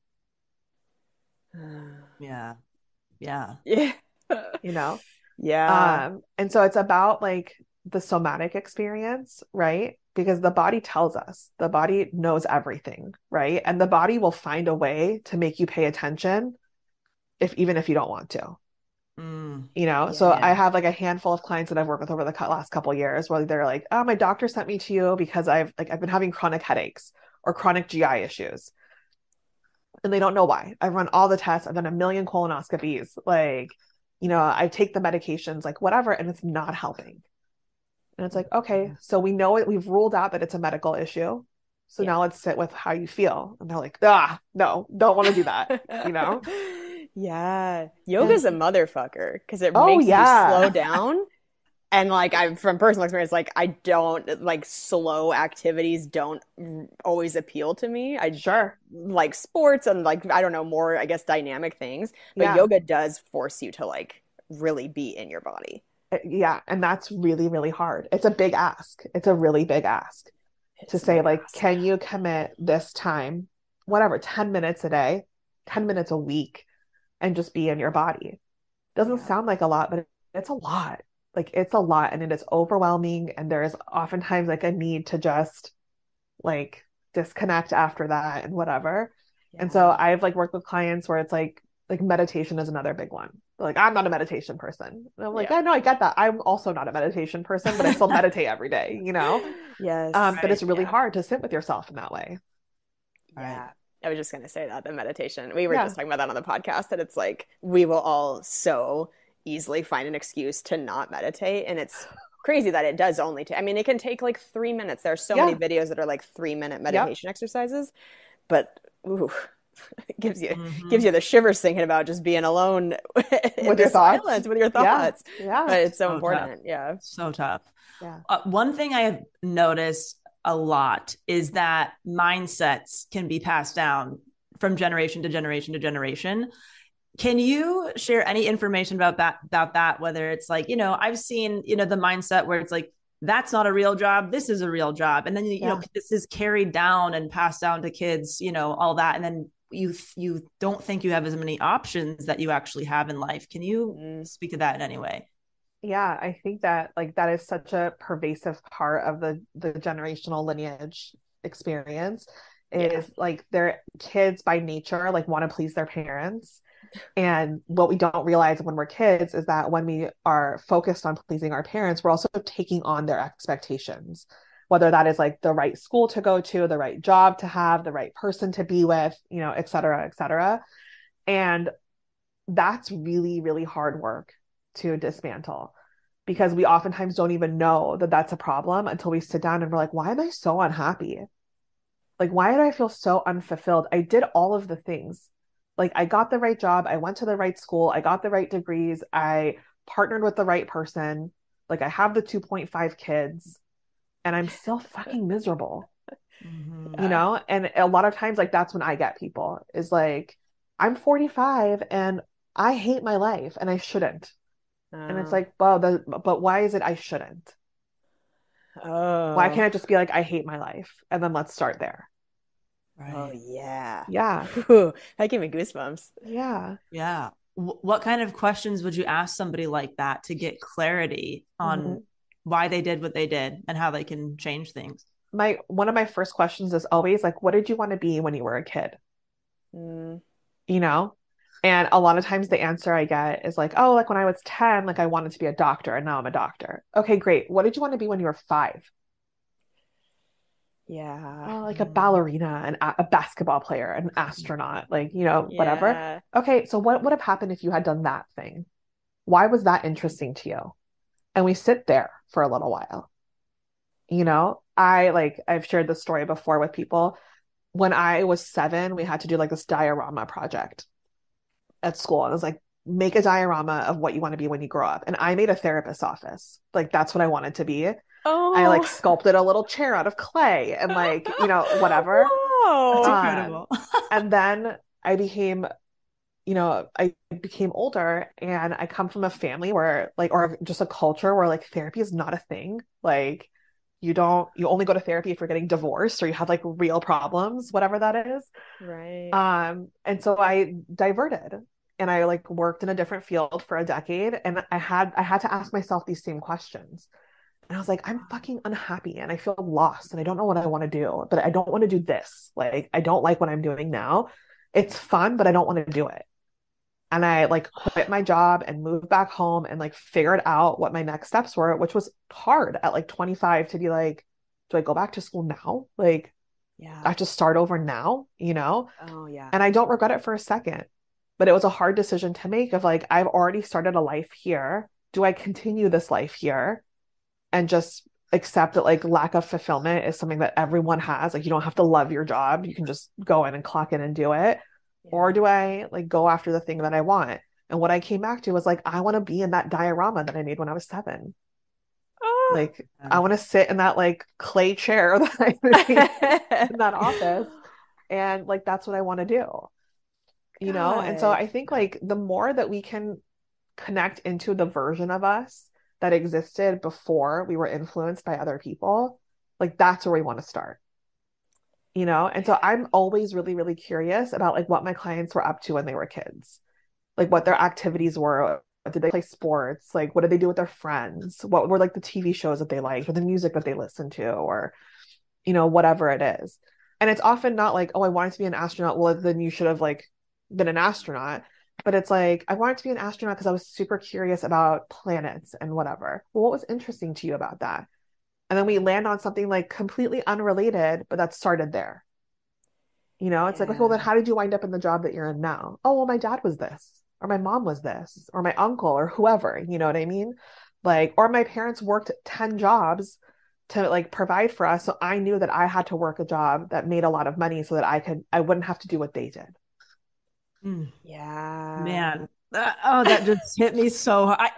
Yeah. Yeah. Yeah. You know? Yeah. And so it's about like the somatic experience, right? Because the body tells us, the body knows everything, right? And the body will find a way to make you pay attention even if you don't want to. You know, so I have like a handful of clients that I've worked with over the last couple of years where they're like, oh, my doctor sent me to you because I've been having chronic headaches or chronic GI issues. And they don't know why. I've run all the tests. I've done a million colonoscopies. Like, you know, I take the medications, like whatever, and it's not helping. And it's like, okay, so we know it. We've ruled out that it's a medical issue. So now let's sit with how you feel. And they're like, no, don't want to do that. You know? Yeah. Yoga's a motherfucker because it makes you slow down. And like from personal experience, like I don't like slow activities don't always appeal to me. I like sports and like, I don't know, more, I guess, dynamic things. But yoga does force you to like really be in your body. Yeah. And that's really, really hard. It's a big ask. It's a really big ask to say like, can you commit this time, whatever, 10 minutes a day, 10 minutes a week, and just be in your body? Doesn't sound like a lot, but it's a lot. Like it's a lot, and it is overwhelming. And there is oftentimes like a need to just like disconnect after that and whatever. And so I've like worked with clients where it's like meditation is another big one. Like, I'm not a meditation person. And I'm like, I know, I get that. I'm also not a meditation person, but I still meditate every day, you know? Yes. But it's really hard to sit with yourself in that way. Yeah. I was just going to say that, the meditation. We were just talking about that on the podcast, that it's like, we will all so easily find an excuse to not meditate. And it's crazy that it does only take, I mean, it can take like 3 minutes. There are so many videos that are like 3-minute meditation exercises, but ooh, it gives you the shivers thinking about just being alone with your thoughts. With your thoughts. Yeah. But it's so important. Tough. Yeah. So tough. Yeah. One thing I have noticed a lot is that mindsets can be passed down from generation to generation to generation. Can you share any information about that? Whether it's like, you know, I've seen, you know, the mindset where it's like, that's not a real job, this is a real job. And then, you know, this is carried down and passed down to kids, you know, all that. And then you don't think you have as many options that you actually have in life. Can you speak to that in any way? Yeah, I think that like that is such a pervasive part of the generational lineage experience is like their kids by nature like want to please their parents. And what we don't realize when we're kids is that when we are focused on pleasing our parents, we're also taking on their expectations, whether that is like the right school to go to, the right job to have, the right person to be with, you know, et cetera, et cetera. And that's really, really hard work to dismantle, because we oftentimes don't even know that that's a problem until we sit down and we're like, why am I so unhappy? Like, why do I feel so unfulfilled? I did all of the things. Like, I got the right job. I went to the right school. I got the right degrees. I partnered with the right person. Like, I have the 2.5 kids and I'm still fucking miserable, you know? And a lot of times, like, that's when I get people is like, I'm 45 and I hate my life and I shouldn't. And it's like, well, but why is it I shouldn't? Why can't I just be like, I hate my life? And then let's start there. Right. Oh, yeah. Yeah. Ooh, that gave me goosebumps. Yeah. Yeah. What kind of questions would you ask somebody like that to get clarity on why they did what they did and how they can change things? One of my first questions is always like, what did you want to be when you were a kid? You know? And a lot of times the answer I get is like, oh, like when I was 10, like I wanted to be a doctor and now I'm a doctor. Okay, great. What did you want to be when you were 5? Yeah. Oh, like a ballerina, a basketball player, an astronaut, like, you know, whatever. Okay, so what would have happened if you had done that thing? Why was that interesting to you? And we sit there for a little while, you know, I've shared this story before with people. When I was 7, we had to do like this diorama project at school. And it was like, make a diorama of what you want to be when you grow up. And I made a therapist's office. Like, that's what I wanted to be. Oh, I like sculpted a little chair out of clay and like, you know, whatever. Whoa. That's incredible. And then I became older, and I come from a family where like, or just a culture where like therapy is not a thing. Like, you only go to therapy if you're getting divorced or you have like real problems, whatever that is. Right. And so I diverted and I like worked in a different field for a decade, and I had to ask myself these same questions. And I was like, I'm fucking unhappy and I feel lost and I don't know what I want to do, but I don't want to do this. Like, I don't like what I'm doing now. It's fun, but I don't want to do it. And I like quit my job and moved back home and like figured out what my next steps were, which was hard at like 25 to be like, do I go back to school now? Like, Yeah. I have to start over now, you know? Oh, yeah. And I don't regret it for a second, but it was a hard decision to make of like, I've already started a life here. Do I continue this life here and just accept that like lack of fulfillment is something that everyone has? Like, you don't have to love your job. You can just go in and clock in and do it. Or do I like go after the thing that I want? And what I came back to was like, I want to be in that diorama that I made when I was 7. Oh. Like, I want to sit in that like clay chair that I made in that office. And like, that's what I want to do, you know? And so I think like the more that we can connect into the version of us that existed before we were influenced by other people, like that's where we want to start. You know? And so I'm always really, really curious about like what my clients were up to when they were kids, like what their activities were. Did they play sports? Like, what did they do with their friends? What were like the TV shows that they liked or the music that they listened to, or, you know, whatever it is. And it's often not like, oh, I wanted to be an astronaut. Well, then you should have like been an astronaut. But it's like, I wanted to be an astronaut because I was super curious about planets and whatever. Well, what was interesting to you about that? And then we land on something like completely unrelated, but that started there. You know, it's like, well, then how did you wind up in the job that you're in now? Oh, well, my dad was this, or my mom was this, or my uncle, or whoever, you know what I mean? Like, or my parents worked 10 jobs to like provide for us. So I knew that I had to work a job that made a lot of money so that I wouldn't have to do what they did. Yeah. Man. That just hit me so hard.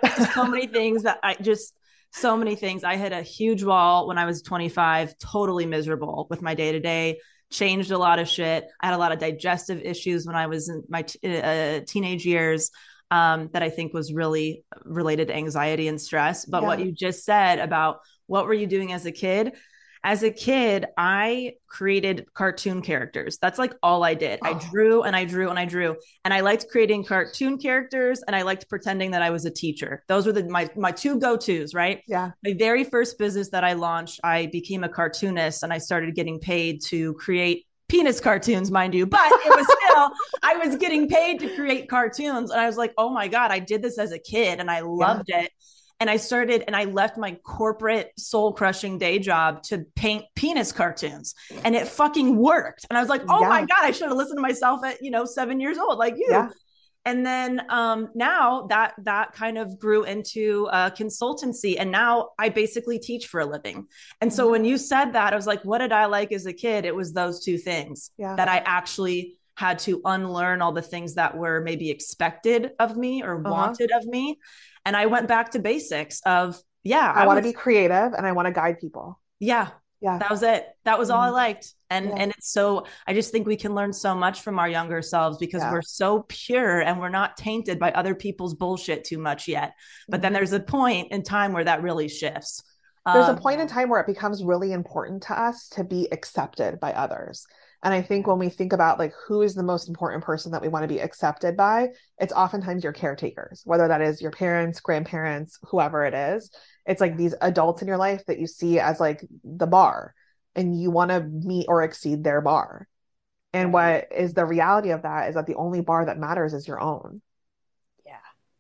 So many things. I hit a huge wall when I was 25, totally miserable with my day to day, changed a lot of shit. I had a lot of digestive issues when I was in my teenage years that I think was really related to anxiety and stress. But what you just said about what were you doing as a kid? As a kid, I created cartoon characters. That's like all I did. I drew and I drew and I drew. And I liked creating cartoon characters and I liked pretending that I was a teacher. Those were my two go-tos, right? Yeah. My very first business that I launched, I became a cartoonist and I started getting paid to create penis cartoons, mind you, but it was still, I was getting paid to create cartoons. And I was like, oh my God, I did this as a kid and I loved it. And I left my corporate soul crushing day job to paint penis cartoons and it fucking worked. And I was like, oh my God, I should have listened to myself at, 7 years old, like you. Yeah. And then now that kind of grew into consultancy. And now I basically teach for a living. And so when you said that, I was like, what did I like as a kid? It was those two things that I actually had to unlearn all the things that were maybe expected of me or wanted of me. And I went back to basics of, I want to be creative and I want to guide people. Yeah. That was it. That was all I liked. And it's so, I just think we can learn so much from our younger selves because we're so pure and we're not tainted by other people's bullshit too much yet. But then there's a point in time where that really shifts. There's a point in time where it becomes really important to us to be accepted by others. And I think when we think about like who is the most important person that we want to be accepted by, it's oftentimes your caretakers, whether that is your parents, grandparents, whoever it is. It's like these adults in your life that you see as like the bar and you want to meet or exceed their bar. And what is the reality of that is that the only bar that matters is your own. Yeah.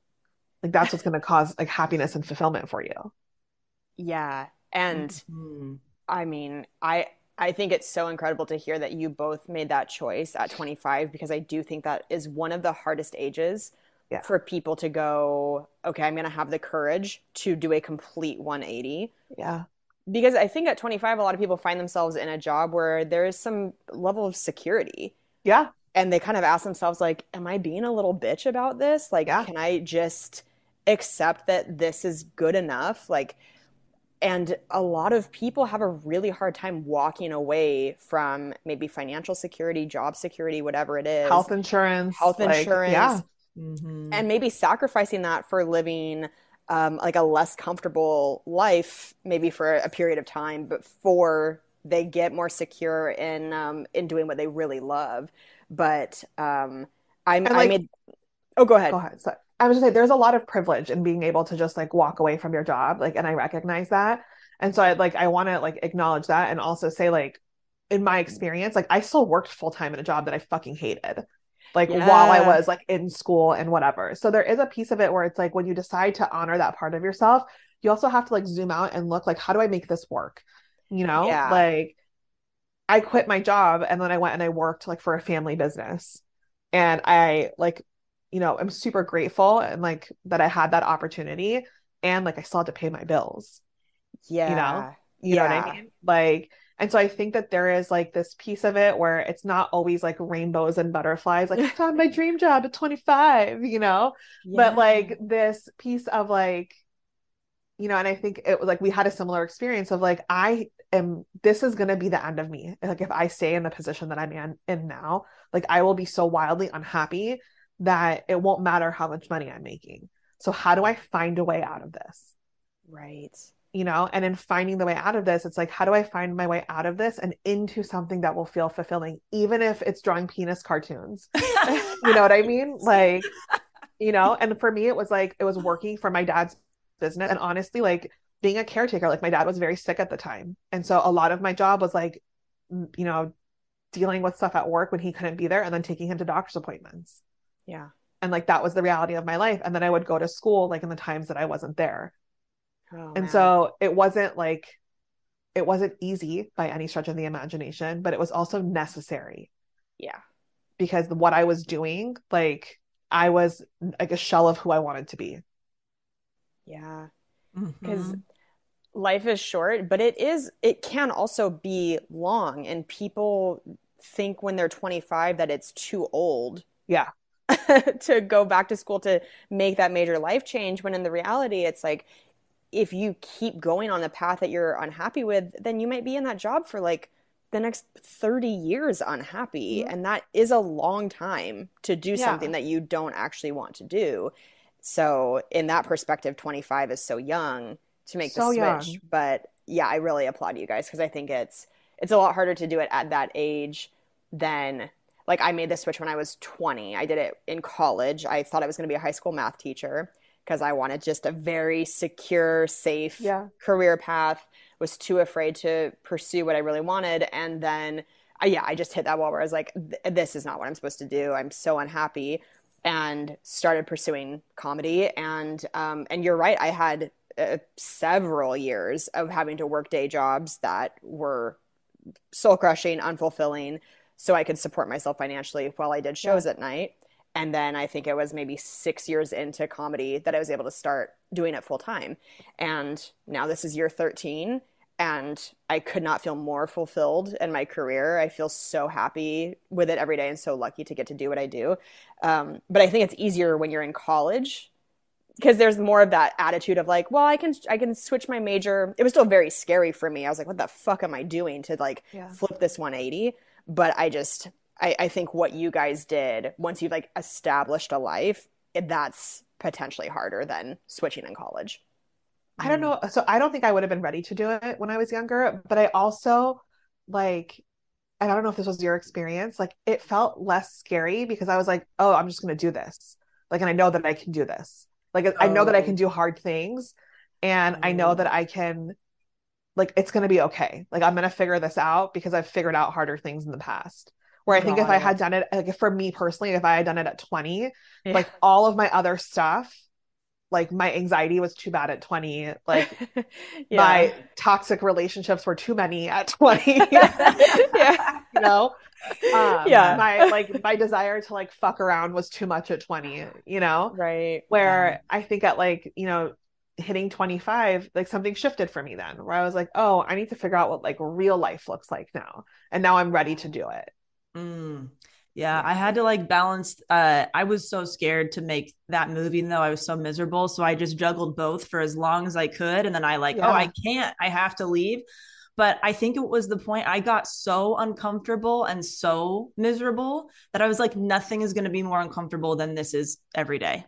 Like that's what's going to cause like happiness and fulfillment for you. Yeah. And I mean, I think it's so incredible to hear that you both made that choice at 25, because I do think that is one of the hardest ages for people to go, okay, I'm going to have the courage to do a complete 180. Yeah. because I think at 25, a lot of people find themselves in a job where there is some level of security. Yeah. And they kind of ask themselves, like, am I being a little bitch about this? Like, Yeah. can I just accept that this is good enough? Like, and a lot of people have a really hard time walking away from maybe financial security, job security, whatever it is. Health insurance. Yeah. Mhm. And maybe sacrificing that for living like a less comfortable life, maybe for a period of time, before they get more secure in doing what they really love. But I made. Oh, go ahead. Go ahead. So I was just saying, there's a lot of privilege in being able to just like walk away from your job, like, and I recognize that. And so I want to like acknowledge that, and also say, like, in my experience, like, I still worked full time in a job that I fucking hated, like, while I was like in school and whatever. So there is a piece of it where it's like, when you decide to honor that part of yourself, you also have to like zoom out and look, like, how do I make this work? You know, like, I quit my job and then I went and I worked like for a family business, and I like, you know, I'm super grateful and like that I had that opportunity, and like I still had to pay my bills. Yeah. You know what I mean? Like, and so I think that there is like this piece of it where it's not always like rainbows and butterflies, like, I found my dream job at 25, you know, but like this piece of like, you know, and I think it was like, we had a similar experience of like, this is going to be the end of me. Like, if I stay in the position that I'm in now, like, I will be so wildly unhappy that it won't matter how much money I'm making. So how do I find a way out of this? Right. You know, and in finding the way out of this, it's like, how do I find my way out of this and into something that will feel fulfilling, even if it's drawing penis cartoons? You know what I mean? Like, you know, and for me, it was like, it was working for my dad's business. And honestly, like, being a caretaker, like, my dad was very sick at the time. And so a lot of my job was like, you know, dealing with stuff at work when he couldn't be there, and then taking him to doctor's appointments. Yeah. And like, that was the reality of my life. And then I would go to school, like, in the times that I wasn't there. Oh, and man. so it wasn't easy by any stretch of the imagination, but it was also necessary. Yeah. Because what I was doing, like, I was like a shell of who I wanted to be. Yeah. Because life is short, but it can also be long. And people think when they're 25 that it's too old. Yeah. To go back to school to make that major life change, when in the reality, it's like, if you keep going on the path that you're unhappy with, then you might be in that job for like the next 30 years unhappy. And that is a long time to do something that you don't actually want to do. So in that perspective, 25 is so young to make the switch. Young. But yeah, I really applaud you guys, because I think it's a lot harder to do it at that age than, like, I made the switch when I was 20. I did it in college. I thought I was going to be a high school math teacher because I wanted just a very secure, safe career path, was too afraid to pursue what I really wanted. And then, I just hit that wall where I was like, this is not what I'm supposed to do. I'm so unhappy, and started pursuing comedy. And you're right. I had several years of having to work day jobs that were soul crushing, unfulfilling, so I could support myself financially while I did shows at night. And then I think it was maybe 6 years into comedy that I was able to start doing it full time. And now this is year 13, and I could not feel more fulfilled in my career. I feel so happy with it every day, and so lucky to get to do what I do. But I think it's easier when you're in college, because there's more of that attitude of like, well, I can switch my major. It was still very scary for me. I was like, what the fuck am I doing to like flip this 180? But I think what you guys did, once you've like established a life, that's potentially harder than switching in college. I don't know. So I don't think I would have been ready to do it when I was younger, but I also like, and I don't know if this was your experience, like, it felt less scary because I was like, oh, I'm just going to do this. Like, and I know that I can do this. Like, I know that I can do hard things, and I know that I can, like, it's going to be okay. Like, I'm going to figure this out because I've figured out harder things in the past. Where I think if I had done it, like, for me personally, if I had done it at 20, like, all of my other stuff, like, my anxiety was too bad at 20. Like, my toxic relationships were too many at 20. You know? My desire to like fuck around was too much at 20, you know? Right. Where I think at like, you know, hitting 25, like something shifted for me then, where I was like, oh, I need to figure out what like real life looks like now. And now I'm ready to do it. Yeah, I had to like balance. I was so scared to make that move, even though I was so miserable. So I just juggled both for as long as I could. And then I like, oh, I can't, I have to leave. But I think it was the point I got so uncomfortable and so miserable that I was like, nothing is going to be more uncomfortable than this is every day.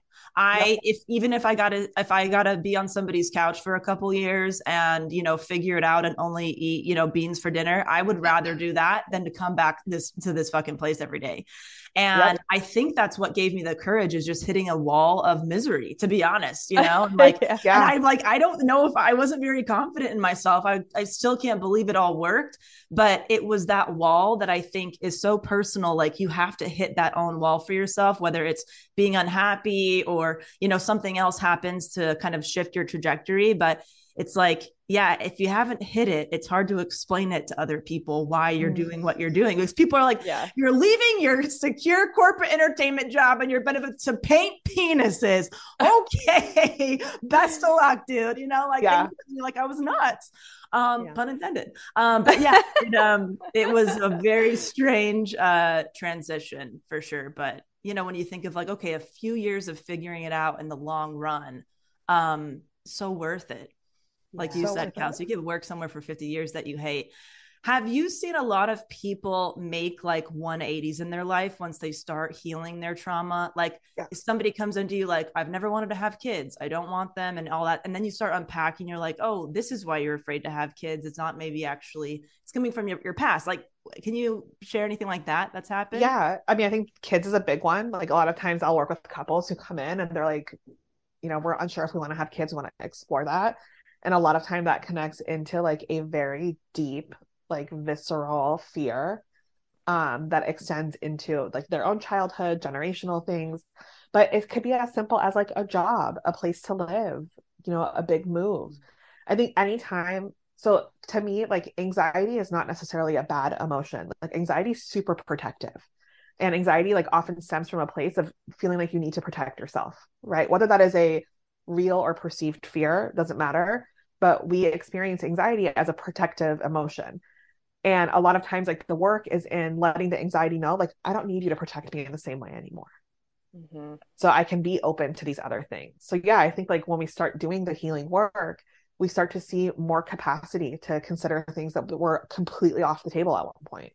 If I gotta be on somebody's couch for a couple years and, you know, figure it out and only eat, you know, beans for dinner, I would rather do that than to come back to this fucking place every day. And I think that's what gave me the courage, is just hitting a wall of misery, to be honest, you know, and like, and I'm like, I don't know if I wasn't very confident in myself. I still can't believe it all worked, but it was that wall that I think is so personal. Like, you have to hit that own wall for yourself, whether it's being unhappy or, you know, something else happens to kind of shift your trajectory. But it's like, yeah, if you haven't hit it, it's hard to explain it to other people why you're doing what you're doing. Because people are like, you're leaving your secure corporate entertainment job and your benefits to paint penises. Okay, best of luck, dude. You know, like, like I was nuts. Pun intended. But yeah, it was a very strange transition for sure. But, you know, when you think of like, okay, a few years of figuring it out in the long run, so worth it. Like you said, Kelsey, you could work somewhere for 50 years that you hate. Have you seen a lot of people make like 180s in their life once they start healing their trauma? Like if somebody comes into you like, I've never wanted to have kids, I don't want them, and all that. And then you start unpacking, you're like, oh, this is why you're afraid to have kids. It's not maybe actually, it's coming from your past. Like, can you share anything like that that's happened? Yeah. I mean, I think kids is a big one. Like a lot of times I'll work with couples who come in and they're like, you know, we're unsure if we want to have kids. We want to explore that. And a lot of time that connects into like a very deep, like visceral fear that extends into like their own childhood, generational things. But it could be as simple as like a job, a place to live, you know, a big move. I think anytime. So to me, like anxiety is not necessarily a bad emotion. Like anxiety is super protective. And anxiety like often stems from a place of feeling like you need to protect yourself, right? Whether that is a real or perceived fear, doesn't matter. But we experience anxiety as a protective emotion. And a lot of times, like the work is in letting the anxiety know, like, I don't need you to protect me in the same way anymore. So I can be open to these other things. So yeah, I think like when we start doing the healing work, we start to see more capacity to consider things that were completely off the table at one point.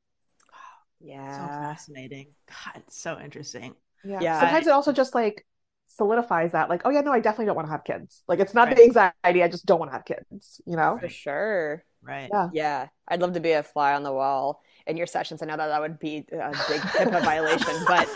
Yeah. So fascinating. God, it's so interesting. Yeah. Sometimes it also just like solidifies that, like, oh yeah, no, I definitely don't want to have kids. Like it's not the anxiety, I just don't want to have kids, you know? For sure. Right. Yeah. I'd love to be a fly on the wall in your sessions. I know that would be a big HIPAA violation, but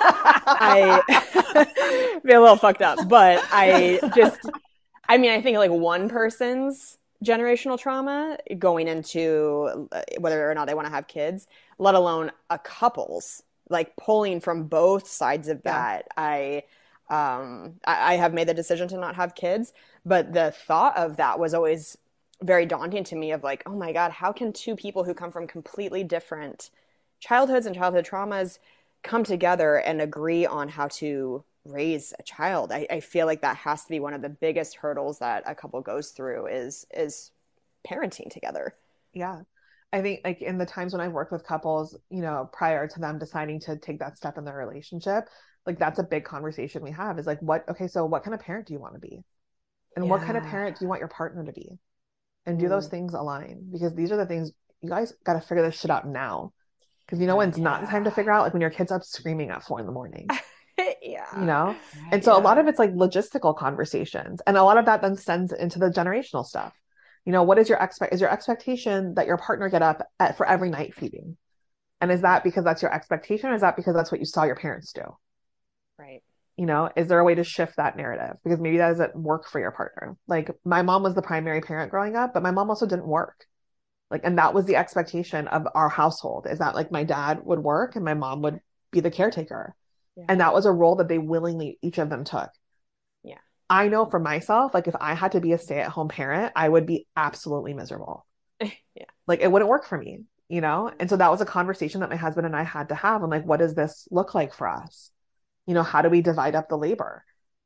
I be a little fucked up. But I think like one person's generational trauma going into whether or not they want to have kids, let alone a couple's, like pulling from both sides of that. I have made the decision to not have kids, but the thought of that was always very daunting to me, of like, oh my God, how can two people who come from completely different childhoods and childhood traumas come together and agree on how to raise a child? I feel like that has to be one of the biggest hurdles that a couple goes through is parenting together. Yeah. I think like in the times when I've worked with couples, you know, prior to them deciding to take that step in their relationship, like that's a big conversation we have, is like, so what kind of parent do you want to be? And what kind of parent do you want your partner to be? And do those things align? Because these are the things you guys got to figure this shit out now. Because you know when it's not time to figure out, like when your kid's up screaming at 4 a.m. You know? And so a lot of it's like logistical conversations. And a lot of that then sends into the generational stuff. You know, what is your expectation that your partner get up for every night feeding? And is that because that's your expectation, or is that because that's what you saw your parents do? Right. You know, is there a way to shift that narrative? Because maybe that doesn't work for your partner. Like my mom was the primary parent growing up, but my mom also didn't work. Like, and that was the expectation of our household, is that like my dad would work and my mom would be the caretaker. Yeah. And that was a role that they willingly, each of them took. Yeah. I know for myself, like if I had to be a stay-at-home parent, I would be absolutely miserable. Yeah. Like it wouldn't work for me, you know? And so that was a conversation that my husband and I had to have. I'm like, what does this look like for us? You know, how do we divide up the labor?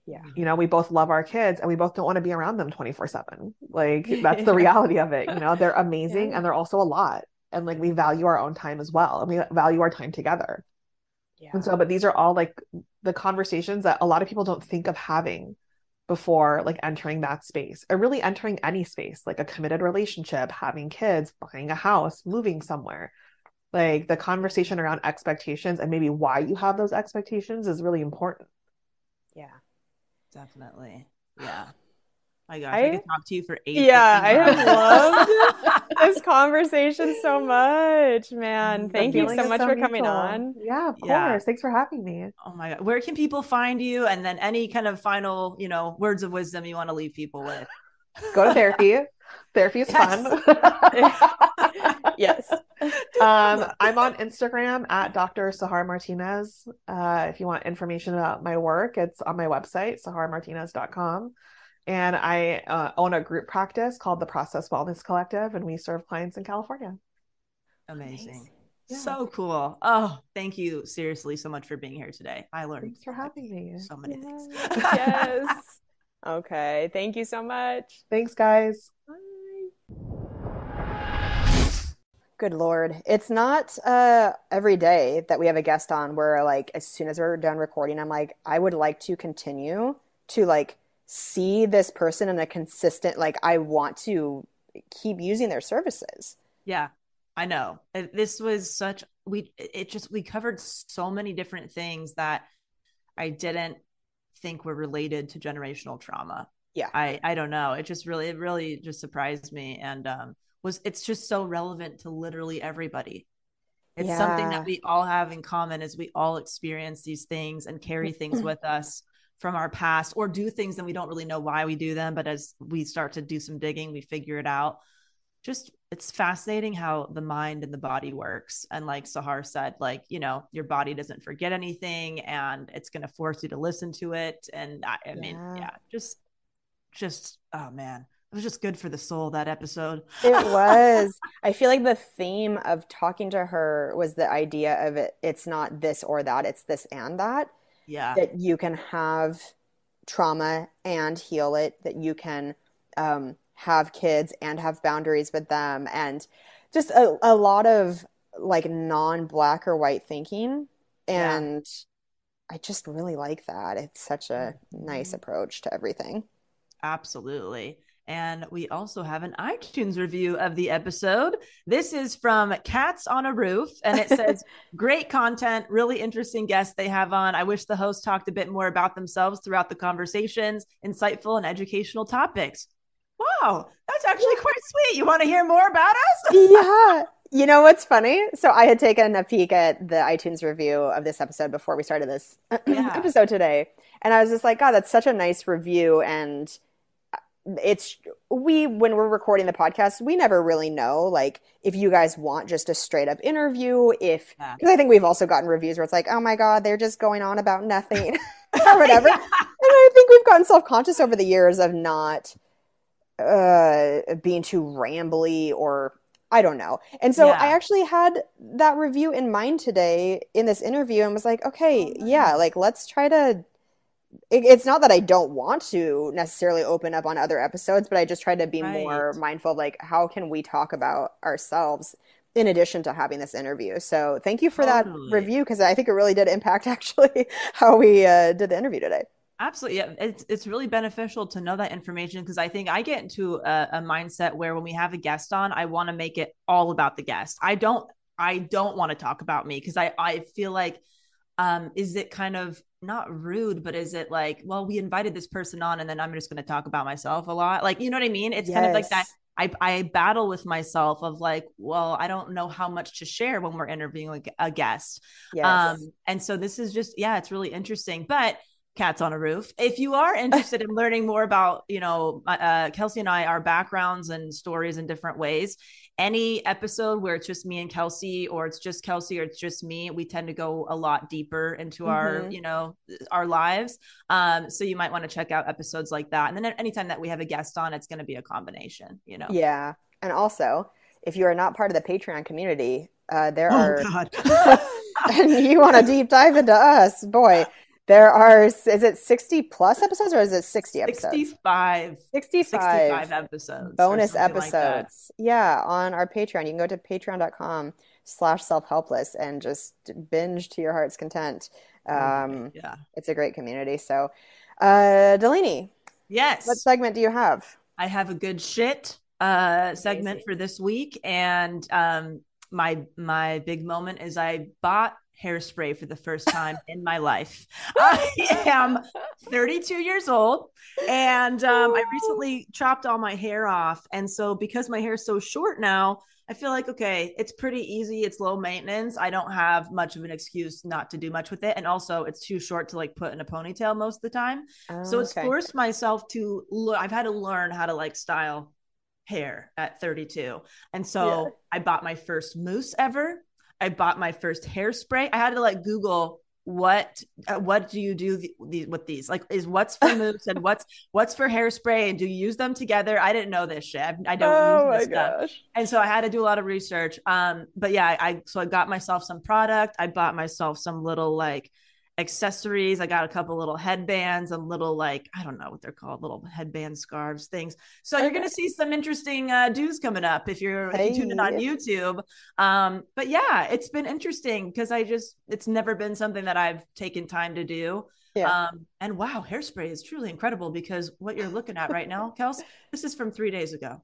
Yeah. You know, we both love our kids and we both don't want to be around them 24/7. Like that's the reality of it. You know, they're amazing and they're also a lot. And like we value our own time as well. And we value our time together. Yeah. And so, but these are all like the conversations that a lot of people don't think of having before like entering that space or really entering any space, like a committed relationship, having kids, buying a house, moving somewhere. Like the conversation around expectations and maybe why you have those expectations is really important. Yeah. Definitely. Yeah. My gosh, I could talk to you for 8 Yeah, I have hours. loved this conversation so much, man. Thank you feeling so is much so for coming mutual. on. Yeah, of Yeah. course. Thanks for having me. Oh my God. Where can people find you? And then any kind of final, you know, words of wisdom you want to leave people with? Go to therapy. Therapy is fun. Yes. I'm on Instagram at Dr. Sahar Martinez. If you want information about my work, it's on my website, saharmartinez.com. And I own a group practice called the Process Wellness Collective, and we serve clients in California. Amazing. Yeah. So cool. Oh, thank you seriously so much for being here today. I learned Thanks for having me. so many things. Yes. Okay. Thank you so much. Thanks, guys. Good Lord. It's not every day that we have a guest on where like as soon as we're done recording, I'm like, I would like to continue to like see this person in a consistent, like I want to keep using their services. Yeah, I know. This was such, we covered so many different things that I didn't think were related to generational trauma. Yeah. I don't know. It really just surprised me. And it's just so relevant to literally everybody. It's something that we all have in common is we all experience these things and carry things with us from our past or do things and we don't really know why we do them. But as we start to do some digging, we figure it out. Just, it's fascinating how the mind and the body works. And like Sahar said, like, you know, your body doesn't forget anything and it's going to force you to listen to it. And I mean, just, oh man, it was just good for the soul, that episode. It was. I feel like the theme of talking to her was the idea of it. It's not this or that, it's this and that. Yeah. That you can have trauma and heal it, that you can have kids and have boundaries with them, and just a lot of like non-black or white thinking. And I just really like that. It's such a nice approach to everything. Absolutely. And we also have an iTunes review of the episode. This is from Cats on a Roof, and it says, great content, really interesting guests they have on. I wish the host talked a bit more about themselves throughout the conversations, insightful and educational topics. Wow, that's actually quite sweet. You want to hear more about us? Yeah. You know what's funny? So I had taken a peek at the iTunes review of this episode before we started this episode today. And I was just like, God, that's such a nice review. And when we're recording the podcast, we never really know, like, if you guys want just a straight up interview, because I think we've also gotten reviews where it's like, oh my God, they're just going on about nothing or whatever. And I think we've gotten self-conscious over the years of not being too rambly or I don't know. And so I actually had that review in mind today in this interview and was like, okay, like let's try to, it's not that I don't want to necessarily open up on other episodes, but I just try to be more mindful of like, how can we talk about ourselves in addition to having this interview? So thank you for that review, because I think it really did impact actually how we did the interview today. Absolutely. Yeah. It's really beneficial to know that information, because I think I get into a mindset where when we have a guest on, I want to make it all about the guest. I don't want to talk about me, because I feel like, is it kind of not rude, but is it like, well, we invited this person on and then I'm just going to talk about myself a lot. Like, you know what I mean? It's kind of like that. I battle with myself of like, well, I don't know how much to share when we're interviewing a guest. And so this is just, it's really interesting. But Cats on a Roof, if you are interested in learning more about, you know, Kelsey and I, our backgrounds and stories in different ways, any episode where it's just me and Kelsey, or it's just Kelsey, or it's just me, we tend to go a lot deeper into our, you know, our lives. So you might want to check out episodes like that. And then anytime that we have a guest on, it's going to be a combination, you know? Yeah. And also, if you are not part of the Patreon community, there are, and you want to deep dive into us, boy, There are, is it 60 plus episodes or is it 60 episodes? 65 episodes. Bonus episodes. Yeah, on our Patreon. You can go to patreon.com/selfhelpless and just binge to your heart's content. It's a great community. So, Delaney. Yes. What segment do you have? I have a good shit segment for this week. And my big moment is I bought hairspray for the first time in my life. I am 32 years old and I recently chopped all my hair off. And so because my hair is so short now, I feel like, okay, it's pretty easy. It's low maintenance. I don't have much of an excuse not to do much with it. And also it's too short to like put in a ponytail most of the time. So it's forced myself to I've had to learn how to like style hair at 32. And so I bought my first mousse ever. I bought my first hairspray. I had to like Google what do you do with these? Like, is what's for mousse and what's for hairspray, and do you use them together? I didn't know this shit. I don't use this stuff. And so I had to do a lot of research. But yeah, I got myself some product. I bought myself some little like accessories. I got a couple little headbands and little like, I don't know what they're called, little headband scarves things. So you're going to see some interesting do's coming up if you tune in on YouTube. But yeah, it's been interesting because it's never been something that I've taken time to do. And wow, hairspray is truly incredible because what you're looking at right now, Kels, this is from 3 days ago.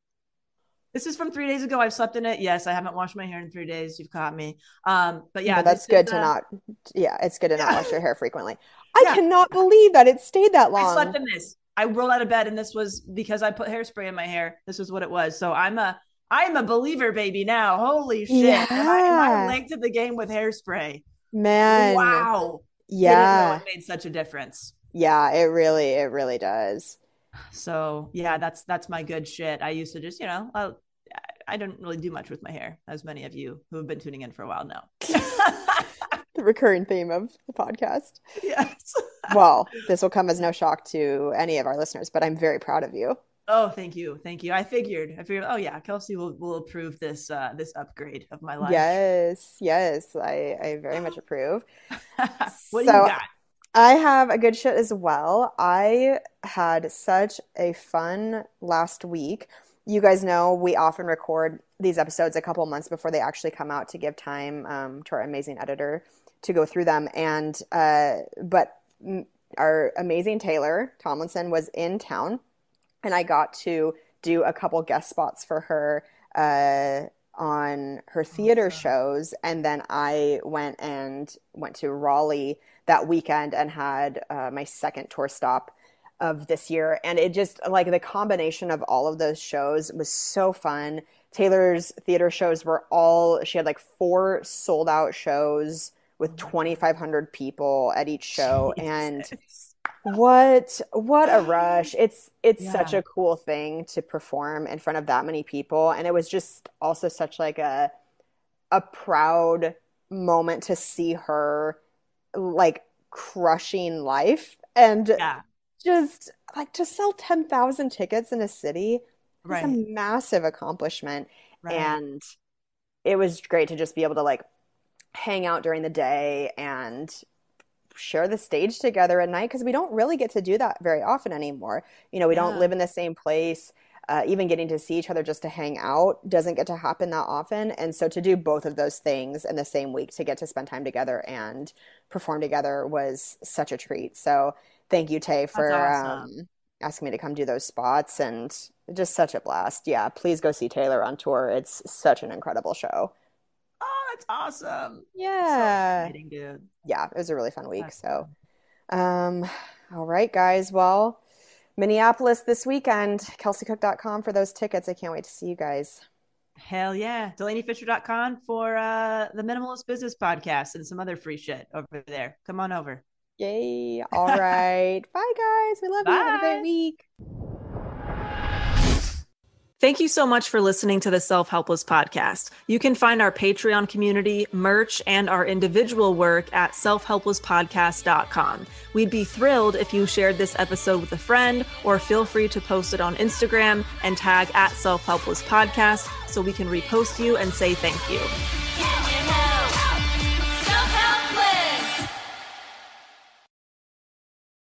I've slept in it. Yes, I haven't washed my hair in 3 days. You've caught me. But yeah, that's good to not. Yeah, it's good to not wash your hair frequently. I cannot believe that it stayed that long. I slept in this. I rolled out of bed, and this was because I put hairspray in my hair. This is what it was. So I'm a believer, baby. Now, holy shit! Yeah. I'm late to the game with hairspray. Man, wow. Yeah, didn't know it made such a difference. Yeah, it really does. So yeah, that's my good shit. I used to just, I don't really do much with my hair, as many of you who have been tuning in for a while know. The recurring theme of the podcast. Yes. Well, this will come as no shock to any of our listeners, but I'm very proud of you. Oh, thank you. I figured, oh yeah, Kelsey will approve this upgrade of my life. Yes. I very much approve. What do you got? I have a good shit as well. I had such a fun last week. You guys know we often record these episodes a couple months before they actually come out to give time to our amazing editor to go through them. And but our amazing Taylor Tomlinson was in town, and I got to do a couple guest spots for her on her theater shows. And then I went to Raleigh that weekend and had my second tour stop of this year. And it just, like, the combination of all of those shows was so fun. Taylor's theater shows she had like 4 sold out shows with 2,500 people at each show. Jesus. And what a rush. It's such a cool thing to perform in front of that many people. And it was just also such like a proud moment to see her like crushing life. And just like to sell 10,000 tickets in a city is a massive accomplishment. And it was great to just be able to like hang out during the day and share the stage together at night, because we don't really get to do that very often anymore. We don't live in the same place. Even getting to see each other just to hang out doesn't get to happen that often. And so to do both of those things in the same week, to get to spend time together and perform together, was such a treat. So thank you, Tay, for asking me to come do those spots, and just such a blast. Yeah, please go see Taylor on tour. It's such an incredible show. Oh, that's awesome. Yeah. So exciting, dude. Yeah, it was a really fun week. That's so, all right, guys. Well, Minneapolis this weekend, kelseycook.com for those tickets. I can't wait to see you guys. Hell yeah. DelaneyFisher.com for the Minimalist Business Podcast and some other free shit over there. Come on over. Yay. All right. Bye, guys. We love you. Have a great week. Thank you so much for listening to the Self-Helpless Podcast. You can find our Patreon community, merch, and our individual work at selfhelplesspodcast.com. We'd be thrilled if you shared this episode with a friend, or feel free to post it on Instagram and tag @Self-Helpless Podcast so we can repost you and say thank you.